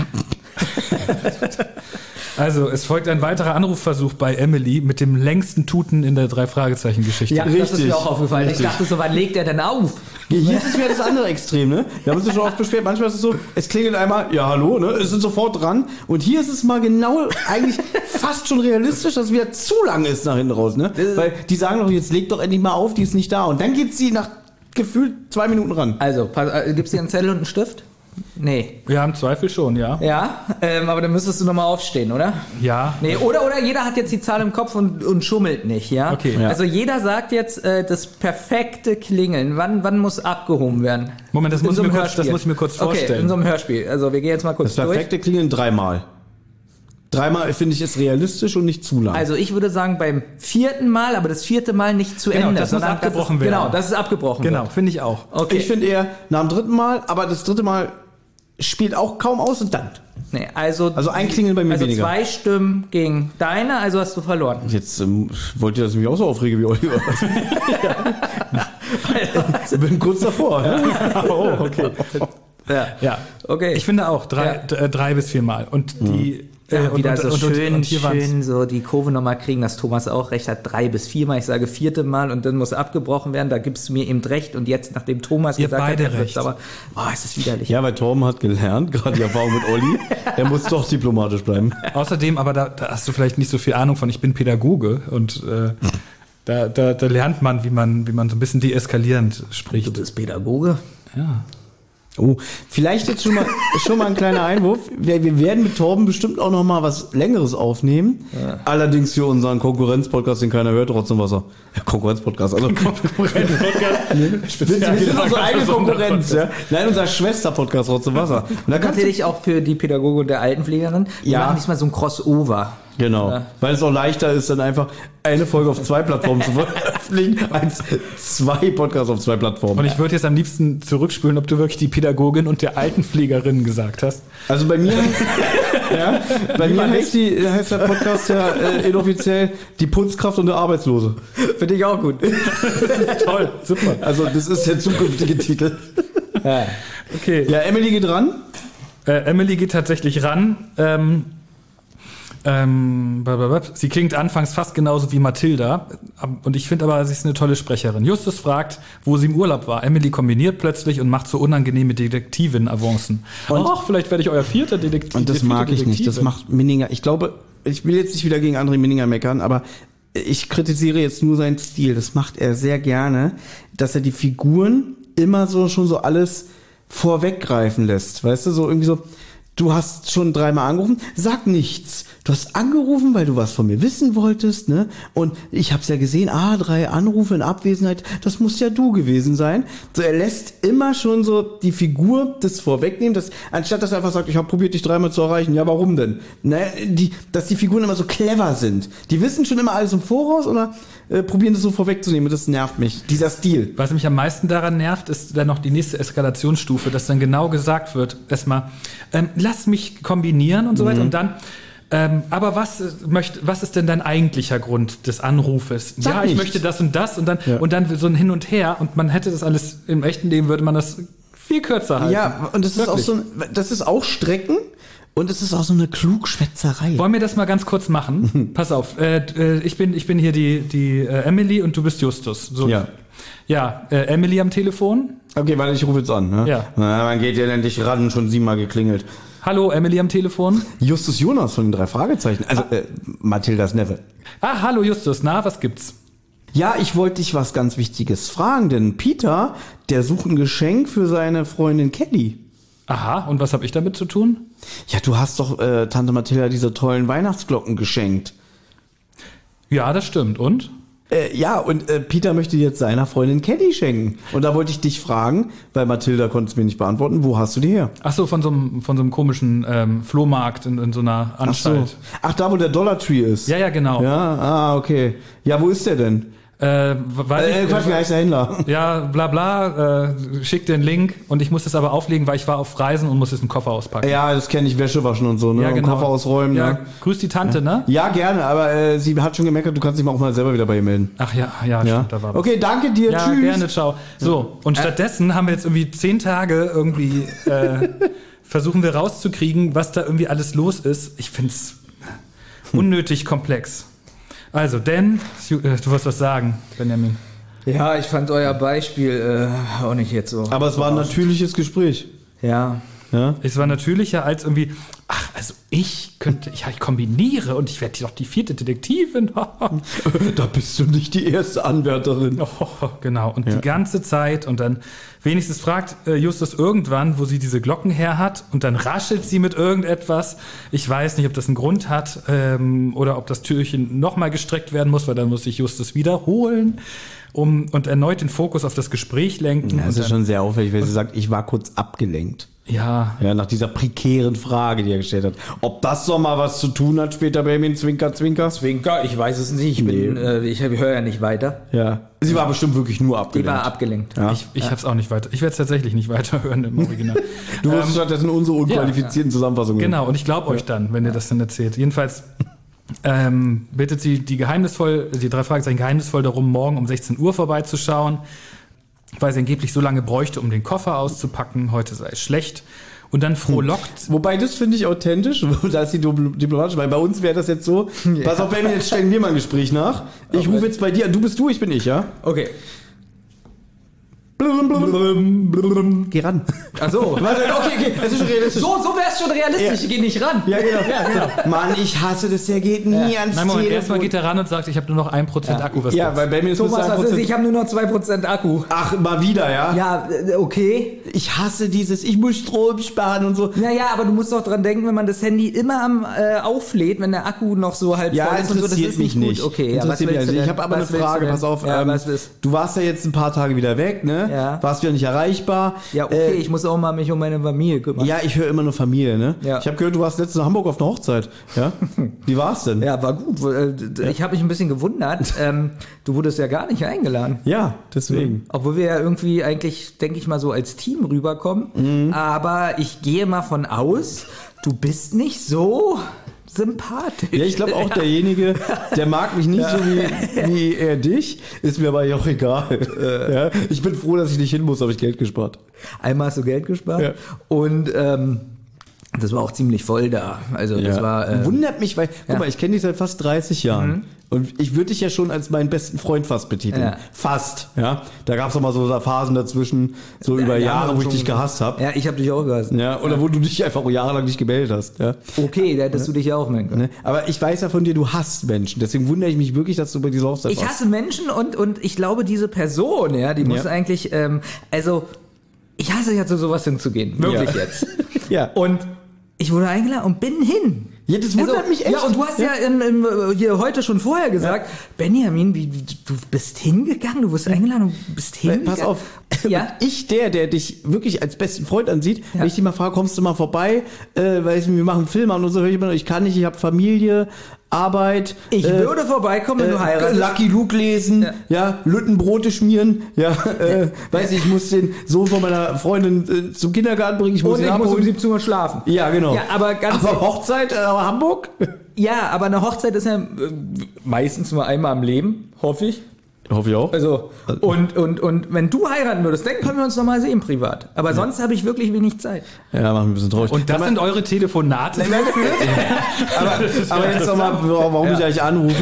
[SPEAKER 4] Also, es folgt ein weiterer Anrufversuch bei Emily mit dem längsten Tuten in der Drei-Fragezeichen-Geschichte.
[SPEAKER 2] Ja, das ist
[SPEAKER 1] Richtig.
[SPEAKER 2] mir auch aufgefallen. Ich dachte so, wann legt er denn auf?
[SPEAKER 1] Hier ist es wieder das andere Extrem, ne? Wir haben uns ja schon oft beschwert. Manchmal ist es so, es klingelt einmal, ja, hallo, ne? Es sind sofort dran. Und hier ist es mal genau, eigentlich fast schon realistisch, dass es wieder zu lang ist nach hinten raus, ne? Weil die sagen doch, jetzt leg doch endlich mal auf, die ist nicht da. Und dann geht sie nach gefühlt zwei Minuten ran.
[SPEAKER 2] Also, pass- äh, gibt's dir einen Zettel und einen Stift? Nee.
[SPEAKER 4] Ja, im Zweifel schon, ja.
[SPEAKER 2] Ja, ähm, aber dann müsstest du nochmal aufstehen, oder?
[SPEAKER 4] Ja.
[SPEAKER 2] Nee, oder, oder jeder hat jetzt die Zahl im Kopf und, und schummelt nicht, ja?
[SPEAKER 4] Okay. Ja.
[SPEAKER 2] Also jeder sagt jetzt äh, das perfekte Klingeln. Wann, wann muss abgehoben werden?
[SPEAKER 4] Moment, das
[SPEAKER 2] In
[SPEAKER 4] muss
[SPEAKER 2] so
[SPEAKER 4] ich
[SPEAKER 2] einem
[SPEAKER 4] mir kurz- das
[SPEAKER 2] Hörspiel.
[SPEAKER 4] muss ich mir kurz
[SPEAKER 2] Okay,
[SPEAKER 4] vorstellen.
[SPEAKER 2] in so einem Hörspiel. Also wir gehen jetzt mal kurz
[SPEAKER 1] Das
[SPEAKER 2] durch.
[SPEAKER 1] perfekte Klingeln dreimal. Dreimal, finde ich, ist realistisch und nicht zu lang.
[SPEAKER 2] Also ich würde sagen beim vierten Mal, aber das vierte Mal nicht zu
[SPEAKER 4] Genau,
[SPEAKER 2] Ende.
[SPEAKER 4] das muss
[SPEAKER 2] sondern
[SPEAKER 4] abgebrochen
[SPEAKER 2] ist,
[SPEAKER 4] werden.
[SPEAKER 2] Genau, das ist abgebrochen
[SPEAKER 4] Genau,
[SPEAKER 2] wird.
[SPEAKER 4] finde ich auch.
[SPEAKER 2] Okay.
[SPEAKER 1] Ich finde eher nach dem dritten Mal, aber das dritte Mal spielt auch kaum aus und dann.
[SPEAKER 2] Nee, also,
[SPEAKER 1] Also ein Klingeln bei mir
[SPEAKER 2] also
[SPEAKER 1] weniger.
[SPEAKER 2] zwei Stimmen gegen deine, also hast du verloren.
[SPEAKER 1] Jetzt ähm, wollt ihr, dass ich mich auch so aufrege wie Oliver? Ich bin kurz davor. Ja? Oh, okay.
[SPEAKER 2] Ja.
[SPEAKER 4] Ja.
[SPEAKER 2] Okay.
[SPEAKER 4] Ich finde auch drei,
[SPEAKER 2] Ja.
[SPEAKER 4] d- äh, drei bis viermal. Und die
[SPEAKER 2] Ja,
[SPEAKER 4] äh, und,
[SPEAKER 2] wieder
[SPEAKER 4] und,
[SPEAKER 2] so
[SPEAKER 4] und, und,
[SPEAKER 2] schön,
[SPEAKER 4] und hier waren's-
[SPEAKER 2] schön so die Kurve nochmal kriegen, dass Thomas auch recht hat, drei bis viermal. Ich sage vierte Mal und dann muss abgebrochen werden. Da gibst du mir eben recht. Und jetzt, nachdem Thomas
[SPEAKER 4] Ihr
[SPEAKER 2] gesagt
[SPEAKER 4] beide
[SPEAKER 2] hat, er
[SPEAKER 4] recht.
[SPEAKER 2] wird's aber, oh, es ist widerlich.
[SPEAKER 1] Ja, weil Torben hat gelernt, gerade die Erfahrung mit Olli, er muss doch diplomatisch bleiben.
[SPEAKER 4] Außerdem, aber da, da hast du vielleicht nicht so viel Ahnung von, ich bin Pädagoge und äh, da, da, da lernt man, wie man, wie man so ein bisschen deeskalierend
[SPEAKER 2] Du
[SPEAKER 4] spricht.
[SPEAKER 2] bist Pädagoge.
[SPEAKER 4] Ja.
[SPEAKER 1] Oh, vielleicht jetzt schon mal, schon mal ein kleiner Einwurf. Wir, wir werden mit Torben bestimmt auch noch mal was Längeres aufnehmen. Allerdings für unseren Konkurrenz-Podcast, den keiner hört, trotzdem Wasser. Ja, Konkurrenz-Podcast, also wir sind, wir sind unsere eigene Konkurrenz, ja. Nein, unser Schwester-Podcast, trotzdem Wasser. Und da kannst du,
[SPEAKER 2] Natürlich auch für die Pädagoge und der Altenpflegerin. Wir
[SPEAKER 1] Ja.
[SPEAKER 2] machen diesmal so ein Crossover.
[SPEAKER 1] genau,
[SPEAKER 2] Ja.
[SPEAKER 1] weil es auch leichter ist, dann einfach eine Folge auf zwei Plattformen zu veröffentlichen, als zwei Podcasts auf zwei Plattformen.
[SPEAKER 4] Und ich würde jetzt am liebsten zurückspülen, ob du wirklich die Pädagogin und der Altenpflegerin gesagt hast.
[SPEAKER 1] Also bei mir, ja, bei mir heißt, die, heißt der Podcast ja äh, inoffiziell die Putzkraft und der Arbeitslose.
[SPEAKER 2] Finde ich auch gut.
[SPEAKER 4] Toll, super.
[SPEAKER 1] Also das ist der zukünftige Titel.
[SPEAKER 4] Okay.
[SPEAKER 1] Ja, Emily geht ran.
[SPEAKER 4] Äh, Emily geht tatsächlich ran. Ähm, ähm, blablabla. sie klingt anfangs fast genauso wie Mathilda. Und ich finde aber, sie ist eine tolle Sprecherin. Justus fragt, wo sie im Urlaub war. Emily kombiniert plötzlich und macht so unangenehme Detektivin-Avancen. Ach, vielleicht werde ich euer vierter Detektiv.
[SPEAKER 1] Und das
[SPEAKER 4] der vierte
[SPEAKER 1] mag ich nicht. Das
[SPEAKER 4] Detektivin.
[SPEAKER 1] macht Minninger. Ich glaube, ich will jetzt nicht wieder gegen André Minninger meckern, aber ich kritisiere jetzt nur seinen Stil. Das macht er sehr gerne, dass er die Figuren immer so schon so alles vorweggreifen lässt. Weißt du, so irgendwie so, du hast schon dreimal angerufen, sag nichts. Du hast angerufen, weil du was von mir wissen wolltest, ne? Und ich hab's ja gesehen, ah, drei Anrufe in Abwesenheit, das muss ja du gewesen sein. So, er lässt immer schon so die Figur das vorwegnehmen, dass, anstatt dass er einfach sagt, ich habe probiert, dich dreimal zu erreichen. Ja, warum denn? Ne, die, dass die Figuren immer so clever sind. Die wissen schon immer alles im Voraus oder äh, probieren das so vorwegzunehmen. Das nervt mich, dieser Stil.
[SPEAKER 4] Was mich am meisten daran nervt, ist dann noch die nächste Eskalationsstufe, dass dann genau gesagt wird, erstmal, ähm, lass mich kombinieren und so weiter und dann, ähm, aber was äh, möcht, was ist denn dein eigentlicher Grund des Anrufes?
[SPEAKER 1] Sag
[SPEAKER 4] ja, ich
[SPEAKER 1] nichts.
[SPEAKER 4] möchte das und das und dann
[SPEAKER 1] Ja.
[SPEAKER 4] und dann so ein Hin und Her und man hätte das alles im echten Leben würde man das viel kürzer halten.
[SPEAKER 1] Ja, und das ist auch
[SPEAKER 4] Wirklich.
[SPEAKER 1] so, ein, das ist auch Strecken und es ist auch so eine Klugschwätzerei.
[SPEAKER 4] Wollen wir das mal ganz kurz machen? Pass auf, äh, äh, ich bin ich bin hier die die äh, Emily und du bist Justus. So.
[SPEAKER 1] Ja.
[SPEAKER 4] Ja, äh, Emily am Telefon.
[SPEAKER 1] Okay, warte, ich rufe jetzt an. Ne?
[SPEAKER 4] Ja.
[SPEAKER 1] Na, man geht ja endlich ran, schon siebenmal geklingelt.
[SPEAKER 4] Hallo, Emily am Telefon.
[SPEAKER 1] Justus Jonas von den drei Fragezeichen. Also, äh, Mathildas Neffe.
[SPEAKER 4] Ah, hallo Justus, na, was gibt's?
[SPEAKER 1] Ja, ich wollte dich was ganz Wichtiges fragen, denn Peter, der sucht ein Geschenk für seine Freundin Kelly.
[SPEAKER 4] Aha, und was habe ich damit zu tun?
[SPEAKER 1] Ja, du hast doch äh, Tante Mathilda diese tollen Weihnachtsglocken geschenkt.
[SPEAKER 4] Ja, das stimmt. Und?
[SPEAKER 1] Äh, ja, und äh, Peter möchte jetzt seiner Freundin Caddy schenken. Und da wollte ich dich fragen, weil Mathilda konnte es mir nicht beantworten, wo hast du die her?
[SPEAKER 4] Ach so, von so einem, von so einem komischen ähm, Flohmarkt in, in so einer Anstalt.
[SPEAKER 1] Ach so. Ach, da wo der Dollar Tree ist.
[SPEAKER 4] Ja, ja, genau.
[SPEAKER 1] Ja, ah, okay. Ja, wo ist der denn?
[SPEAKER 4] Äh, weiß
[SPEAKER 1] Äh,
[SPEAKER 4] ich,
[SPEAKER 1] Quatsch, wie heißt der Händler?
[SPEAKER 4] Ja, bla bla, äh, schick den Link und ich muss das aber auflegen, weil ich war auf Reisen und muss jetzt einen Koffer auspacken.
[SPEAKER 1] Ja, das kenne ich, Wäsche waschen und so, ne?
[SPEAKER 4] Ja, genau.
[SPEAKER 1] Und Koffer ausräumen,
[SPEAKER 4] Ja,
[SPEAKER 1] ne?
[SPEAKER 4] grüß die Tante, ne?
[SPEAKER 1] Ja, gerne, aber äh, sie hat schon gemerkt, du kannst dich mal auch mal selber wieder bei ihr melden.
[SPEAKER 4] Ach ja, ja,
[SPEAKER 1] Ja?
[SPEAKER 4] stimmt, da war was.
[SPEAKER 1] Okay, danke dir,
[SPEAKER 4] Ja,
[SPEAKER 1] tschüss.
[SPEAKER 4] gerne, ciao. So, und stattdessen haben wir jetzt irgendwie zehn Tage irgendwie äh, versuchen wir rauszukriegen, was da irgendwie alles los ist. Ich find's unnötig komplex. Also, Dan, du wirst was sagen, Benjamin.
[SPEAKER 2] Ja, ich fand euer Beispiel äh, auch nicht jetzt so.
[SPEAKER 1] Aber es war ein natürliches Gespräch.
[SPEAKER 2] Ja.
[SPEAKER 1] Ja?
[SPEAKER 4] Es war natürlicher als irgendwie, ach, also ich könnte, ich, ich kombiniere und ich werde doch die vierte Detektivin.
[SPEAKER 1] Da bist du nicht die erste Anwärterin.
[SPEAKER 4] Oh, genau, und die ganze Zeit und dann wenigstens fragt äh, Justus irgendwann, wo sie diese Glocken her hat und dann raschelt sie mit irgendetwas. Ich weiß nicht, ob das einen Grund hat ähm, oder ob das Türchen nochmal gestreckt werden muss, weil dann muss sich Justus wiederholen. Um, und erneut den Fokus auf das Gespräch lenken.
[SPEAKER 1] Ja, das
[SPEAKER 4] und
[SPEAKER 1] ist
[SPEAKER 4] dann,
[SPEAKER 1] schon sehr auffällig, weil sie sagt, ich war kurz abgelenkt.
[SPEAKER 4] ja,
[SPEAKER 1] Ja, nach dieser prekären Frage, die er gestellt hat. Ob das doch mal was zu tun hat später bei mir, Zwinker, Zwinker?
[SPEAKER 2] Zwinker, ich weiß es nicht. Ich, bin, äh, ich höre ja nicht weiter.
[SPEAKER 1] Ja. Sie war bestimmt wirklich nur
[SPEAKER 2] Die
[SPEAKER 1] abgelenkt.
[SPEAKER 2] war abgelenkt.
[SPEAKER 1] Ja.
[SPEAKER 4] ich, ich hab's auch nicht weiter. Ich werde es tatsächlich nicht weiterhören im Original.
[SPEAKER 1] Du wirst stattdessen unsere unqualifizierten
[SPEAKER 4] ja.
[SPEAKER 1] Zusammenfassungen.
[SPEAKER 4] Genau, und ich glaube euch dann, wenn ihr das dann erzählt. Jedenfalls ähm, bittet sie die geheimnisvoll, die drei Fragezeichen geheimnisvoll darum, morgen um sechzehn Uhr vorbeizuschauen, weil sie angeblich so lange bräuchte, um den Koffer auszupacken. Heute sei es schlecht. Und dann frohlockt.
[SPEAKER 1] Wobei, das finde ich authentisch, da ist die diplomatisch, weil bei uns wäre das jetzt so, ja. Pass auf, Benjamin, jetzt stellen wir mal ein Gespräch nach. Ich rufe jetzt bei dir an, du bist du, ich bin ich, ja?
[SPEAKER 2] Okay.
[SPEAKER 1] Geh ran.
[SPEAKER 2] Ach so.
[SPEAKER 1] Warte, okay, okay, es ist schon realistisch.
[SPEAKER 2] So, so wär's schon realistisch.
[SPEAKER 1] Ja.
[SPEAKER 2] Ich geh nicht ran.
[SPEAKER 1] Ja, genau. Ja, genau. Mann, ich hasse das, der geht nie
[SPEAKER 2] Ja.
[SPEAKER 1] ans
[SPEAKER 4] Nein, Moment,
[SPEAKER 1] Telefon.
[SPEAKER 4] erstmal geht er ran und sagt, ich habe nur noch ein Prozent Akku. Was
[SPEAKER 1] Ja,
[SPEAKER 4] gibt's?
[SPEAKER 1] weil Benjamin ist
[SPEAKER 2] Thomas,
[SPEAKER 1] ein
[SPEAKER 2] was ist,
[SPEAKER 1] Prozent.
[SPEAKER 2] ich habe nur noch zwei Prozent Akku.
[SPEAKER 1] Ach, mal wieder, ja?
[SPEAKER 2] Ja, äh, okay.
[SPEAKER 1] Ich hasse dieses, ich muss Strom sparen und so.
[SPEAKER 2] Naja, aber du musst doch dran denken, wenn man das Handy immer am äh, auflädt, wenn der Akku noch so halb
[SPEAKER 1] Ja,
[SPEAKER 2] voll ist und so, das
[SPEAKER 1] interessiert
[SPEAKER 2] ist
[SPEAKER 1] mich
[SPEAKER 2] nicht
[SPEAKER 1] nicht.
[SPEAKER 2] gut. Okay, ja, was
[SPEAKER 1] interessiert mich
[SPEAKER 2] willst
[SPEAKER 1] also.
[SPEAKER 2] du denn?
[SPEAKER 1] Ich habe aber
[SPEAKER 2] Was
[SPEAKER 1] eine
[SPEAKER 2] willst
[SPEAKER 1] Frage,
[SPEAKER 2] du denn?
[SPEAKER 1] pass auf.
[SPEAKER 2] Ja,
[SPEAKER 1] ähm,
[SPEAKER 2] was ist?
[SPEAKER 1] du warst ja jetzt ein paar Tage wieder weg, ne?
[SPEAKER 2] Ja.
[SPEAKER 1] Warst wieder nicht erreichbar.
[SPEAKER 2] Ja, okay,
[SPEAKER 1] Äh,
[SPEAKER 2] ich muss auch mal mich um meine Familie kümmern.
[SPEAKER 1] ja, ich höre immer nur Familie, ne?
[SPEAKER 2] Ja.
[SPEAKER 1] Ich habe gehört, du warst letztens in Hamburg auf einer Hochzeit. Ja? Wie war's denn?
[SPEAKER 2] Ja, war gut. Äh, Ich habe mich ein bisschen gewundert. ähm, du wurdest ja gar nicht eingeladen.
[SPEAKER 1] Ja, deswegen.
[SPEAKER 2] Obwohl wir ja irgendwie eigentlich, denke ich mal, so als Team rüberkommen. Aber ich gehe mal von aus, du bist nicht so sympathisch.
[SPEAKER 1] Ja, ich glaube auch derjenige, der mag mich nicht so wie, wie er dich, ist mir aber auch egal. Ja, ich bin froh, dass ich nicht hin muss, habe ich Geld gespart.
[SPEAKER 2] Einmal hast du Geld gespart.
[SPEAKER 1] Ja.
[SPEAKER 2] Und ähm, das war auch ziemlich voll da. Also das
[SPEAKER 1] Ja.
[SPEAKER 2] war. Äh,
[SPEAKER 1] Wundert mich, weil, guck
[SPEAKER 2] ja.
[SPEAKER 1] mal, ich kenne dich seit fast dreißig Jahren. Und ich würde dich ja schon als meinen besten Freund fast betiteln.
[SPEAKER 2] Ja.
[SPEAKER 1] Fast, ja. Da gab es auch mal so Phasen dazwischen, so über
[SPEAKER 2] wir
[SPEAKER 1] Jahre,
[SPEAKER 2] haben
[SPEAKER 1] wo ich
[SPEAKER 2] schon-
[SPEAKER 1] dich gehasst habe.
[SPEAKER 2] Ja, ich habe dich auch gehasst.
[SPEAKER 1] Ja, oder wo du dich einfach jahrelang nicht gemeldet hast. Ja.
[SPEAKER 2] Okay, da hättest du dich ja auch melden können.
[SPEAKER 1] Ne? Aber ich weiß ja von dir, du hasst Menschen. Deswegen wundere ich mich wirklich, dass du bei dieser Hochzeit
[SPEAKER 2] Ich
[SPEAKER 1] warst.
[SPEAKER 2] hasse Menschen und, und ich glaube, diese Person, ja, die muss
[SPEAKER 1] Ja.
[SPEAKER 2] eigentlich, ähm, also, ich hasse ja zu sowas hinzugehen. Wirklich
[SPEAKER 1] Ja.
[SPEAKER 2] jetzt.
[SPEAKER 1] Ja.
[SPEAKER 2] Und ich wurde eingeladen und bin hin.
[SPEAKER 1] Ja, das wundert mich echt.
[SPEAKER 2] Ja, und du hast ja, im, im, hier heute schon vorher gesagt, Benjamin, wie, wie, du bist hingegangen, du wirst eingeladen und bist hingegangen.
[SPEAKER 1] Pass auf,
[SPEAKER 2] Ja.
[SPEAKER 1] ich, der, der dich wirklich als besten Freund ansieht,
[SPEAKER 2] Ja.
[SPEAKER 1] wenn ich dich mal frage, kommst du mal vorbei, äh, weil ich, wir machen Film an und so, hör ich immer, ich kann nicht, ich habe Familie, Arbeit.
[SPEAKER 2] Ich
[SPEAKER 1] äh,
[SPEAKER 2] würde vorbeikommen, wenn
[SPEAKER 1] äh,
[SPEAKER 2] du heiratest.
[SPEAKER 1] Lucky Luke lesen, ja,
[SPEAKER 2] Ja.
[SPEAKER 1] Lüttenbrote schmieren, ja, äh, weiß ich, ich muss den Sohn von meiner Freundin äh, zum Kindergarten bringen, ich muss
[SPEAKER 2] Und
[SPEAKER 1] ihn
[SPEAKER 2] ich muss um
[SPEAKER 1] abholen.
[SPEAKER 2] siebzehn Uhr schlafen.
[SPEAKER 1] Ja, genau.
[SPEAKER 2] Ja, aber ganz
[SPEAKER 1] aber Hochzeit, äh, Hamburg?
[SPEAKER 2] Ja, aber eine Hochzeit ist ja äh, meistens nur einmal im Leben, hoffe ich.
[SPEAKER 1] Hoffe ich auch.
[SPEAKER 2] Also, und, und, und wenn du heiraten würdest, dann können wir uns noch mal sehen privat. Aber sonst habe ich wirklich wenig Zeit.
[SPEAKER 1] Ja, macht mich ein bisschen traurig.
[SPEAKER 4] Und das sind eure Telefonate?
[SPEAKER 1] aber, aber jetzt nochmal, warum ich eigentlich anrufe.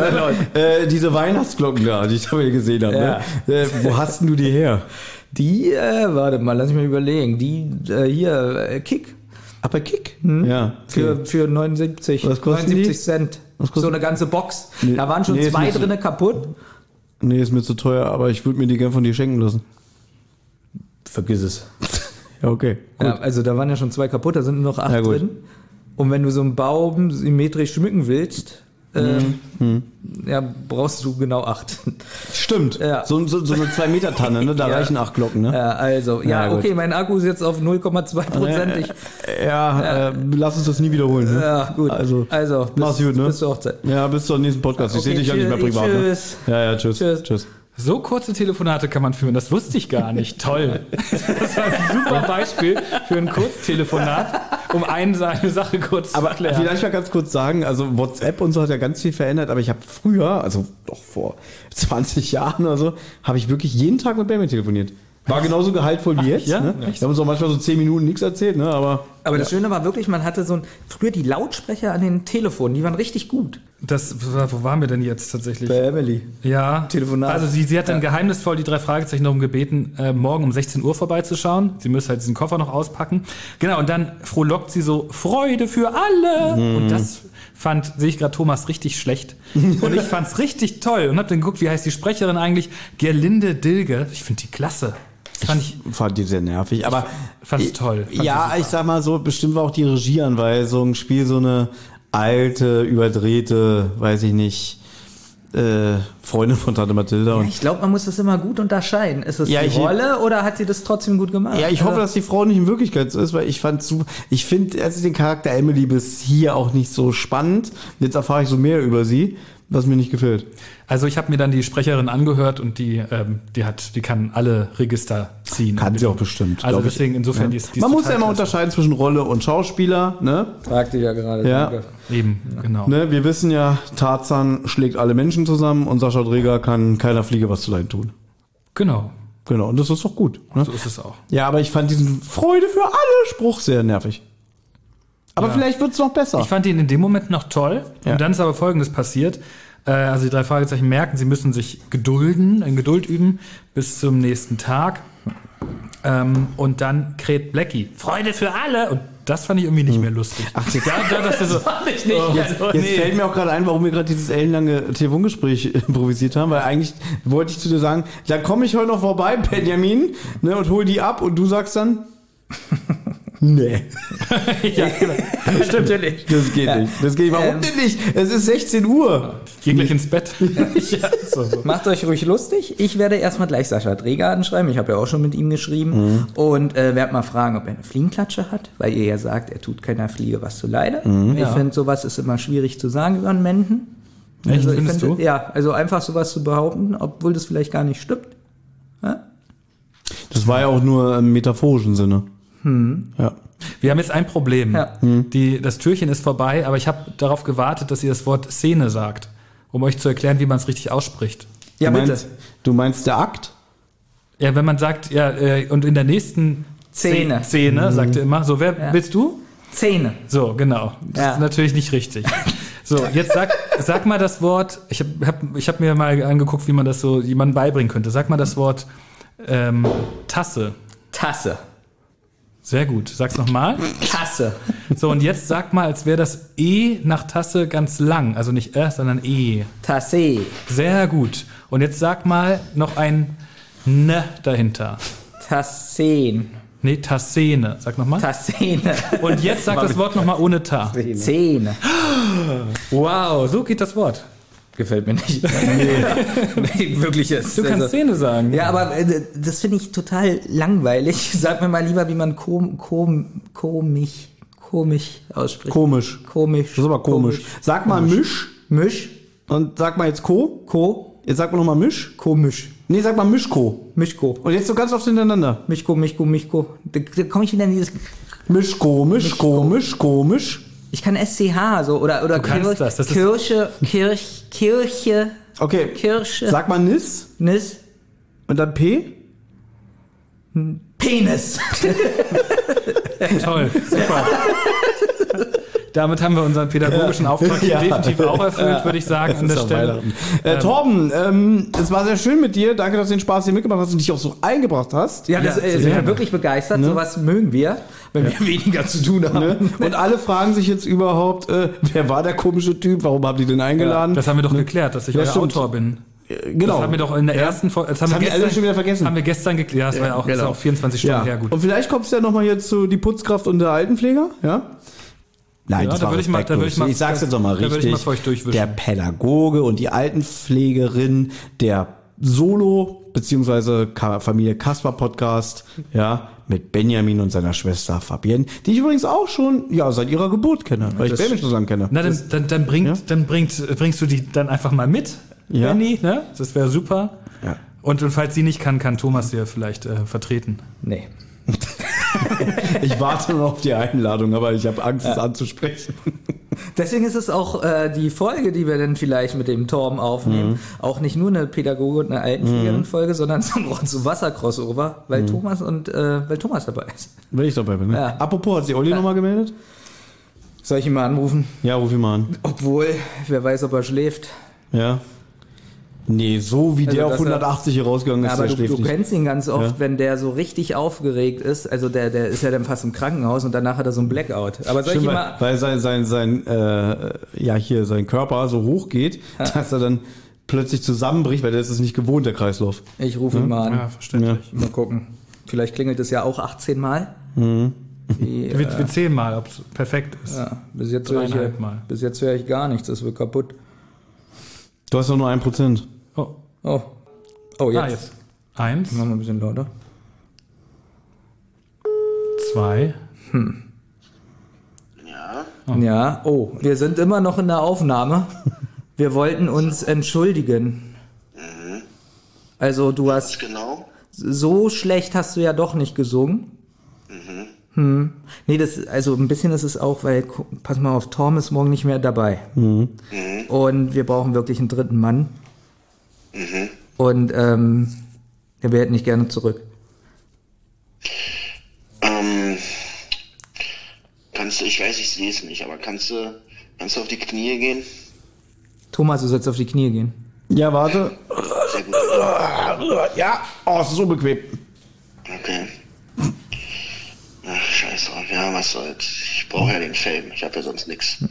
[SPEAKER 1] äh, diese Weihnachtsglocken da, die ich da gesehen habe.
[SPEAKER 2] Ja.
[SPEAKER 1] Ne? Äh, wo hast denn du die her?
[SPEAKER 2] Die, äh, warte mal, lass mich mal überlegen. Die, äh, hier, äh, Kick.
[SPEAKER 1] Ach, bei Kick? Ja.
[SPEAKER 2] Für, für neunundsiebzig,
[SPEAKER 1] Was kosten
[SPEAKER 2] neunundsiebzig
[SPEAKER 1] die?
[SPEAKER 2] Cent.
[SPEAKER 1] Was kosten
[SPEAKER 2] So eine ganze Box.
[SPEAKER 1] Nee.
[SPEAKER 2] Da waren schon
[SPEAKER 1] Nee, ist
[SPEAKER 2] zwei
[SPEAKER 1] nicht so-
[SPEAKER 2] drinne kaputt.
[SPEAKER 1] Nee, ist mir zu teuer, aber ich würde mir die gern von dir schenken lassen.
[SPEAKER 2] Vergiss es.
[SPEAKER 1] Ja, okay. Gut.
[SPEAKER 2] Ja, also da waren ja schon zwei kaputt, da sind nur noch acht
[SPEAKER 1] Ja, gut.
[SPEAKER 2] drin. Und wenn du so einen Baum symmetrisch schmücken willst, ähm,
[SPEAKER 1] Mhm.
[SPEAKER 2] ja, brauchst du genau acht.
[SPEAKER 1] Stimmt.
[SPEAKER 2] Ja.
[SPEAKER 1] So, so, so eine zwei Meter Tanne, ne? Da
[SPEAKER 2] Ja.
[SPEAKER 1] reichen acht Glocken, ne?
[SPEAKER 2] Ja, also, ja,
[SPEAKER 1] Ja, gut.
[SPEAKER 2] okay, mein Akku ist jetzt auf null Komma zwei Prozent. Ich,
[SPEAKER 1] Ja,
[SPEAKER 2] Ja.
[SPEAKER 1] Äh, lass uns das nie wiederholen. Ne?
[SPEAKER 2] ja, gut.
[SPEAKER 1] Also,
[SPEAKER 2] also
[SPEAKER 1] mach's gut, ne?
[SPEAKER 2] bis zur Hochzeit.
[SPEAKER 1] Ja, bis zum nächsten Podcast. Ich
[SPEAKER 2] Okay,
[SPEAKER 1] sehe dich ja nicht mehr
[SPEAKER 2] tschüss,
[SPEAKER 1] privat.
[SPEAKER 2] tschüss.
[SPEAKER 1] Ne? Ja, ja, tschüss.
[SPEAKER 2] Tschüss.
[SPEAKER 1] Tschüss.
[SPEAKER 4] So kurze Telefonate kann man führen, das wusste ich gar nicht. Toll. Das war ein super Beispiel für ein Kurztelefonat, um eine Sache kurz
[SPEAKER 1] Aber
[SPEAKER 4] zu klären.
[SPEAKER 1] vielleicht mal ganz kurz sagen, also WhatsApp und so hat ja ganz viel verändert, aber ich habe früher, also doch vor zwanzig Jahren oder so, habe ich wirklich jeden Tag mit Benjamin telefoniert. War genauso gehaltvoll wie jetzt.
[SPEAKER 4] ja?
[SPEAKER 1] Ne? Wir haben uns auch manchmal so zehn Minuten nichts erzählt, ne? Aber
[SPEAKER 2] Aber das Schöne war wirklich, man hatte so ein, früher die Lautsprecher an den Telefonen, die waren richtig gut.
[SPEAKER 4] Das, wo waren wir denn jetzt tatsächlich?
[SPEAKER 1] bei Emily.
[SPEAKER 4] Ja,
[SPEAKER 1] Telefonat.
[SPEAKER 4] Also sie, sie hat dann geheimnisvoll die drei Fragezeichen darum gebeten, äh, morgen um sechzehn Uhr vorbeizuschauen. Sie müsste halt diesen Koffer noch auspacken. Genau, und dann frohlockt sie so, Freude für alle.
[SPEAKER 1] Mhm.
[SPEAKER 4] Und das fand, sehe ich gerade Thomas, richtig schlecht. Und ich fand's richtig toll und hab dann geguckt, wie heißt die Sprecherin eigentlich? Gerlinde Dilge. Ich finde die klasse. Das fand ich,
[SPEAKER 1] Fand die sehr nervig, aber
[SPEAKER 4] fand's toll. Fand
[SPEAKER 1] ja,
[SPEAKER 4] sie
[SPEAKER 1] ich
[SPEAKER 4] super.
[SPEAKER 1] sag mal so, bestimmt war auch die Regieanweisung, spiel so eine alte, überdrehte, weiß ich nicht, äh, Freundin von Tante Mathilda.
[SPEAKER 2] Ja,
[SPEAKER 1] Und
[SPEAKER 2] ich glaube, man muss das immer gut unterscheiden. Ist es
[SPEAKER 1] Ja,
[SPEAKER 2] die
[SPEAKER 1] ich-
[SPEAKER 2] Rolle oder hat sie das trotzdem gut gemacht?
[SPEAKER 1] ja, ich hoffe,
[SPEAKER 2] Also,
[SPEAKER 1] dass die Frau nicht in Wirklichkeit so ist, weil ich fand super, ich finde also den Charakter Emily bis hier auch nicht so spannend. Jetzt erfahre ich so mehr über sie, was mir nicht gefällt.
[SPEAKER 4] Also ich habe mir dann die Sprecherin angehört und die, ähm, die hat, die kann alle Register ziehen.
[SPEAKER 1] Kann sie auch bestimmt,
[SPEAKER 4] Also
[SPEAKER 1] glaub ich.
[SPEAKER 4] deswegen insofern die ist, die ist
[SPEAKER 1] Man muss
[SPEAKER 4] total
[SPEAKER 1] ja immer
[SPEAKER 4] klasse.
[SPEAKER 1] unterscheiden zwischen Rolle und Schauspieler, ne?
[SPEAKER 2] fragte ja gerade.
[SPEAKER 1] Ja.
[SPEAKER 2] danke.
[SPEAKER 4] Eben, genau.
[SPEAKER 1] Ne, wir wissen ja, Tarzan schlägt alle Menschen zusammen und Sascha Dreger kann keiner Fliege was zu leiden tun.
[SPEAKER 4] Genau.
[SPEAKER 1] Genau, und das ist doch gut. Ne?
[SPEAKER 4] So ist es auch.
[SPEAKER 1] Ja, aber ich fand diesen Freude für alle Spruch sehr nervig. Aber
[SPEAKER 4] Ja.
[SPEAKER 1] vielleicht wird's noch besser.
[SPEAKER 4] Ich fand ihn in dem Moment noch toll.
[SPEAKER 1] Ja.
[SPEAKER 4] Und dann ist aber Folgendes passiert. Äh, Also die drei Fragezeichen merken, sie müssen sich gedulden, in Geduld üben bis zum nächsten Tag. Ähm, und dann kräht Blackie. Freude für alle! Und das fand ich irgendwie nicht mehr lustig.
[SPEAKER 1] Ach, jetzt,
[SPEAKER 4] Da, da, das so, fand ich nicht. Oh,
[SPEAKER 1] jetzt, jetzt fällt mir auch gerade ein, warum wir gerade dieses ellenlange Telefongespräch improvisiert haben, weil eigentlich wollte ich zu dir sagen, da komme ich heute noch vorbei, Benjamin, ne, und hol die ab und du sagst dann, nee.
[SPEAKER 4] ja, genau. Stimmt.
[SPEAKER 2] Natürlich.
[SPEAKER 1] Das geht nicht. Das geht nicht. Warum
[SPEAKER 2] Ähm,
[SPEAKER 1] denn nicht? Es ist sechzehn Uhr.
[SPEAKER 4] Geh gleich ins Bett. ja, so, so.
[SPEAKER 2] Macht euch ruhig lustig. Ich werde erstmal gleich Sascha Dreger anschreiben. Ich habe ja auch schon mit ihm geschrieben. Und äh, werde mal fragen, ob er eine Fliegenklatsche hat, weil ihr ja sagt, er tut keiner Fliege was zu Leide. Ich
[SPEAKER 4] Ja.
[SPEAKER 2] finde, sowas ist immer schwierig zu sagen über einen Menschen.
[SPEAKER 4] Echt,
[SPEAKER 2] Also, ich
[SPEAKER 4] findest
[SPEAKER 2] finde,
[SPEAKER 4] du?
[SPEAKER 2] ja, also einfach sowas zu behaupten, obwohl das vielleicht gar nicht stimmt. Ja?
[SPEAKER 1] Das war ja auch nur im metaphorischen Sinne. Ja.
[SPEAKER 4] Wir haben jetzt ein Problem.
[SPEAKER 2] Ja.
[SPEAKER 4] Die, das Türchen ist vorbei, aber ich habe darauf gewartet, dass ihr das Wort Szene sagt, um euch zu erklären, wie man es richtig ausspricht.
[SPEAKER 2] Ja,
[SPEAKER 1] du
[SPEAKER 2] bitte.
[SPEAKER 1] meinst, du meinst der Akt?
[SPEAKER 4] Ja, wenn man sagt, ja, äh, und in der nächsten
[SPEAKER 2] Szene.
[SPEAKER 4] Szene, sagt ihr immer. So, wer
[SPEAKER 2] Ja.
[SPEAKER 4] willst du?
[SPEAKER 2] Zähne.
[SPEAKER 4] So, genau. Das
[SPEAKER 2] Ja.
[SPEAKER 4] ist natürlich nicht richtig. So, jetzt sag, sag mal das Wort, ich habe hab, ich hab mir mal angeguckt, wie man das so jemandem beibringen könnte. Sag mal das Wort ähm, Tasse.
[SPEAKER 2] Tasse.
[SPEAKER 4] Sehr gut. Sag's nochmal.
[SPEAKER 2] Tasse.
[SPEAKER 4] So, und jetzt sag mal, als wäre das E nach Tasse ganz lang. Also nicht R, sondern E.
[SPEAKER 2] Tasse.
[SPEAKER 4] Sehr gut. Und jetzt sag mal noch ein N dahinter.
[SPEAKER 2] Tassen.
[SPEAKER 4] Nee, Tassene. Sag nochmal.
[SPEAKER 2] Tassene.
[SPEAKER 4] Und jetzt sag das Wort nochmal ohne Ta.
[SPEAKER 2] Zähne.
[SPEAKER 4] Wow, so geht das Wort.
[SPEAKER 2] Gefällt mir nicht. Nee. nee wirklich jetzt.
[SPEAKER 4] Du kannst Szene sagen.
[SPEAKER 2] Ja, aber äh, das finde ich total langweilig. Sag mir mal lieber, wie man kom, kom, komisch, komisch ausspricht.
[SPEAKER 1] Komisch.
[SPEAKER 2] Komisch.
[SPEAKER 1] Das ist aber komisch. Sag mal Misch
[SPEAKER 2] Misch.
[SPEAKER 1] und sag mal jetzt Co.
[SPEAKER 2] Ko.
[SPEAKER 1] Jetzt sag mal nochmal Misch.
[SPEAKER 2] Komisch.
[SPEAKER 1] Nee, sag mal Mischko.
[SPEAKER 2] Mischko.
[SPEAKER 1] Und jetzt so ganz oft hintereinander.
[SPEAKER 2] Mischko, Mischko, Mischko. Da, da komme ich wieder in dieses...
[SPEAKER 1] Mischko, Mischko, Mischko, Misch.
[SPEAKER 2] Ich kann S C H so oder oder
[SPEAKER 4] Du kannst das, das ist-
[SPEAKER 2] Kirche, Kirch, Kirche,
[SPEAKER 1] Okay.
[SPEAKER 2] Kirsche,
[SPEAKER 1] Sag mal Nis
[SPEAKER 2] Nis,
[SPEAKER 1] und dann P.
[SPEAKER 2] Penis.
[SPEAKER 4] Toll, super. Damit haben wir unseren pädagogischen Auftrag
[SPEAKER 1] Ja.
[SPEAKER 4] definitiv auch erfüllt, würde ich sagen, an der Stelle.
[SPEAKER 1] Äh, Torben, ähm, es war sehr schön mit dir. Danke, dass du den Spaß hier mitgemacht hast und dich auch so eingebracht hast.
[SPEAKER 2] Ja, das
[SPEAKER 4] Ja,
[SPEAKER 2] äh,
[SPEAKER 4] sehr
[SPEAKER 2] sind wir
[SPEAKER 4] gerne.
[SPEAKER 2] wirklich begeistert. Sowas mögen wir, wenn wir weniger zu tun haben.
[SPEAKER 1] Ne? Und alle fragen sich jetzt überhaupt, äh, wer war der komische Typ? Warum haben die den eingeladen?
[SPEAKER 4] Das haben wir doch geklärt, dass ich
[SPEAKER 1] Ja,
[SPEAKER 4] euer
[SPEAKER 1] stimmt.
[SPEAKER 4] Autor bin.
[SPEAKER 1] Genau.
[SPEAKER 4] Das haben wir doch in der
[SPEAKER 1] Ja.
[SPEAKER 4] ersten Folge, das,
[SPEAKER 1] Das
[SPEAKER 4] haben,
[SPEAKER 1] haben
[SPEAKER 4] wir
[SPEAKER 1] wir alle
[SPEAKER 4] gestern,
[SPEAKER 1] schon wieder vergessen.
[SPEAKER 4] haben wir gestern geklärt, das war ja auch, das
[SPEAKER 1] genau.
[SPEAKER 4] ist auch vierundzwanzig Stunden
[SPEAKER 1] Ja.
[SPEAKER 4] her, gut.
[SPEAKER 1] Und vielleicht kommst du ja nochmal jetzt zu die Putzkraft und der Altenpfleger, ja? Nein,
[SPEAKER 4] Ja,
[SPEAKER 1] das
[SPEAKER 4] da
[SPEAKER 1] war
[SPEAKER 4] würde ich mal- da würde ich
[SPEAKER 1] respektlos.
[SPEAKER 4] mal-
[SPEAKER 1] ich sag's jetzt nochmal
[SPEAKER 4] da würde ich
[SPEAKER 1] richtig.
[SPEAKER 4] mal für euch durchwischen.
[SPEAKER 1] Der Pädagoge und die Altenpflegerin, der Solo, beziehungsweise Ka- Familie Kasper Podcast, ja, mit Benjamin und seiner Schwester Fabienne, die ich übrigens auch schon, ja, seit ihrer Geburt kenne, weil ich Benjamin schon so lange kenne.
[SPEAKER 4] Na, dann, dann, dann, bringt,
[SPEAKER 1] Ja.
[SPEAKER 4] dann bringt, bringst du die dann einfach mal mit,
[SPEAKER 1] Ja.
[SPEAKER 4] Benny, ne? Das wäre super.
[SPEAKER 1] Ja.
[SPEAKER 4] Und, und falls sie nicht kann, kann Thomas dir vielleicht äh, vertreten.
[SPEAKER 2] Nee.
[SPEAKER 1] Ich warte noch auf die Einladung, aber ich habe Angst, es anzusprechen.
[SPEAKER 2] Deswegen ist es auch äh, die Folge, die wir dann vielleicht mit dem Torben aufnehmen, auch nicht nur eine Pädagoge und eine Altenpflegerin-Folge, sondern so ein Rotz-Wasser-Crossover, weil Thomas und äh, weil Thomas dabei ist.
[SPEAKER 1] Wenn ich dabei bin, ne?
[SPEAKER 2] Ja.
[SPEAKER 1] Apropos, hat sich Olli nochmal gemeldet?
[SPEAKER 2] Soll ich ihn mal anrufen?
[SPEAKER 1] Ja, ruf ihn mal an.
[SPEAKER 2] Obwohl, wer weiß, ob er schläft.
[SPEAKER 1] Ja. Nee, so wie
[SPEAKER 2] Also,
[SPEAKER 1] der auf
[SPEAKER 2] dass er-
[SPEAKER 1] hundertachtzig hier rausgegangen ist,
[SPEAKER 2] Aber
[SPEAKER 1] der
[SPEAKER 2] du,
[SPEAKER 1] schläft
[SPEAKER 2] du
[SPEAKER 1] nicht.
[SPEAKER 2] kennst ihn ganz oft,
[SPEAKER 1] Ja.
[SPEAKER 2] wenn der so richtig aufgeregt ist. Also der, der ist ja dann fast im Krankenhaus und danach hat er so ein Blackout. Aber soll ich
[SPEAKER 1] Stimmt,
[SPEAKER 2] ihn
[SPEAKER 1] weil,
[SPEAKER 2] mal...
[SPEAKER 1] weil sein, sein, sein, äh, ja, hier, sein Körper so hoch geht, dass er dann plötzlich zusammenbricht, weil der ist es nicht gewohnt, der Kreislauf.
[SPEAKER 2] Ich rufe ihn mal an.
[SPEAKER 4] Ja, verständlich.
[SPEAKER 2] Mal gucken. Vielleicht klingelt es ja auch achtzehn Mal.
[SPEAKER 1] Mhm.
[SPEAKER 2] Wie,
[SPEAKER 4] Wir,
[SPEAKER 2] äh,
[SPEAKER 4] wir zählen mal, ob es perfekt ist.
[SPEAKER 2] ja, bis jetzt höre ich,
[SPEAKER 4] Dreieinhalb Mal.
[SPEAKER 2] bis jetzt höre ich gar nichts. Das wird kaputt.
[SPEAKER 1] Du hast doch nur ein Prozent.
[SPEAKER 4] Oh,
[SPEAKER 2] Oh, oh jetzt.
[SPEAKER 4] ah, jetzt. Eins,
[SPEAKER 2] Machen wir ein bisschen lauter.
[SPEAKER 4] zwei.
[SPEAKER 2] Ja, oh, wir sind immer noch in der Aufnahme. Wir wollten uns entschuldigen. Also du hast,
[SPEAKER 6] Genau.
[SPEAKER 2] so schlecht hast du ja doch nicht gesungen. Hm. Nee, das, also ein bisschen ist es auch, weil, gu- pass mal auf, Torm ist morgen nicht mehr dabei. Und wir brauchen wirklich einen dritten Mann. Und ähm, wir hätten nicht gerne zurück.
[SPEAKER 6] Ähm, kannst du, ich weiß, ich sehe es nicht, aber kannst du, kannst du auf die Knie gehen?
[SPEAKER 2] Thomas, du sollst auf die Knie gehen.
[SPEAKER 1] Ja, warte.
[SPEAKER 6] Sehr gut.
[SPEAKER 1] Ja, oh, es ist so bequem.
[SPEAKER 6] Okay. Ach, scheiß drauf. Ja, was soll's. Ich brauche ja den Film. Ich habe ja sonst nichts.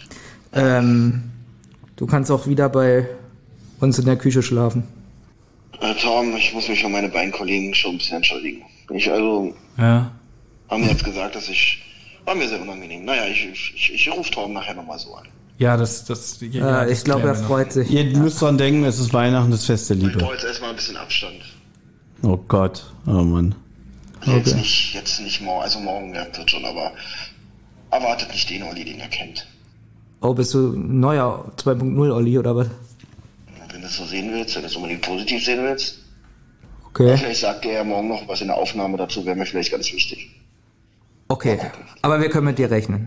[SPEAKER 2] Ähm, du kannst auch wieder bei uns in der Küche schlafen.
[SPEAKER 6] Äh, Tom, ich muss mich für meine beiden Kollegen schon ein bisschen entschuldigen. Ich also,
[SPEAKER 4] Ja.
[SPEAKER 6] haben mir jetzt gesagt, dass ich, war mir sehr unangenehm. Naja, ich, ich, ich, ich rufe Tom nachher nochmal so an.
[SPEAKER 4] Ja, das, das, ja,
[SPEAKER 2] Ja,
[SPEAKER 4] das
[SPEAKER 2] ich glaube, er
[SPEAKER 4] klären wir noch.
[SPEAKER 2] freut sich.
[SPEAKER 1] Ihr müsst dran denken, es ist Weihnachten, das Fest der
[SPEAKER 6] Ich
[SPEAKER 1] Liebe.
[SPEAKER 6] brauche jetzt erstmal ein bisschen Abstand.
[SPEAKER 1] Oh Gott, oh Mann.
[SPEAKER 6] Also Jetzt nicht, jetzt nicht morgen, also morgen ja, wird schon, aber erwartet nicht den Olli, den ihr kennt.
[SPEAKER 2] Oh, bist du ein neuer zwei Punkt null Olli oder was?
[SPEAKER 6] Und wenn du es so sehen willst, wenn du es unbedingt positiv sehen willst,
[SPEAKER 2] Okay.
[SPEAKER 6] vielleicht sagt er ja morgen noch was in der Aufnahme dazu, wäre mir vielleicht ganz wichtig.
[SPEAKER 2] Okay. Aber wir können mit dir rechnen.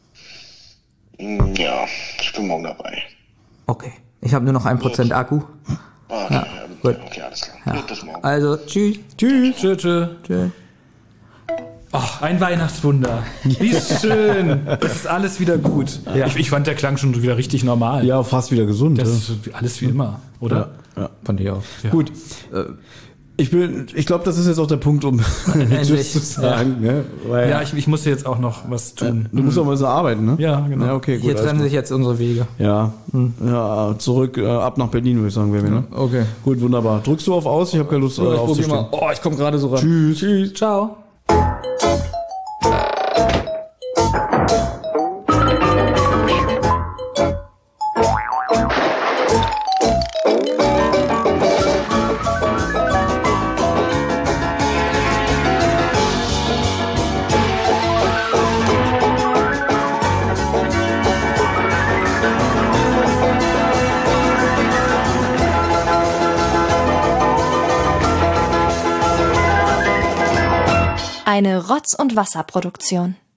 [SPEAKER 6] Hm, Ja, ich bin morgen dabei.
[SPEAKER 2] Okay. Ich habe nur noch ein Prozent Akku.
[SPEAKER 6] Ah, okay, ja,
[SPEAKER 2] gut.
[SPEAKER 6] okay, alles klar. Gut, bis morgen.
[SPEAKER 2] Also, tschüss.
[SPEAKER 4] Tschüss. Tschüss. Tschüss.
[SPEAKER 2] Tschüss.
[SPEAKER 4] Ach, ein Weihnachtswunder. Wie schön. Das ist alles wieder gut.
[SPEAKER 2] Ja.
[SPEAKER 4] Ich, ich fand, der klang schon wieder richtig normal.
[SPEAKER 1] Ja, fast wieder gesund.
[SPEAKER 4] Das
[SPEAKER 1] ja.
[SPEAKER 4] ist alles wie immer, oder?
[SPEAKER 1] Ja.
[SPEAKER 2] Fand ich auch.
[SPEAKER 4] Ja.
[SPEAKER 1] Gut. Ich bin, ich glaube, das ist jetzt auch der Punkt, um Tschüss zu sagen. Ne? Weil,
[SPEAKER 4] Ja, ich, ich muss jetzt auch noch was tun.
[SPEAKER 1] du musst auch mal so arbeiten, ne?
[SPEAKER 4] Ja, genau.
[SPEAKER 1] Ja, okay, gut.
[SPEAKER 2] Hier
[SPEAKER 1] alles
[SPEAKER 2] trennen
[SPEAKER 1] klar.
[SPEAKER 2] sich jetzt unsere Wege.
[SPEAKER 1] Ja, ja, zurück, äh, ab nach Berlin, würde ich sagen, wäre wir, ne?
[SPEAKER 2] Okay.
[SPEAKER 1] Gut, wunderbar. Drückst du auf aus? Ich habe keine Lust, äh, aufzustehen.
[SPEAKER 2] Oh, ich komme gerade so ran.
[SPEAKER 1] Tschüss. Tschüss.
[SPEAKER 2] Ciao.
[SPEAKER 5] Eine Rotz- und Wasserproduktion.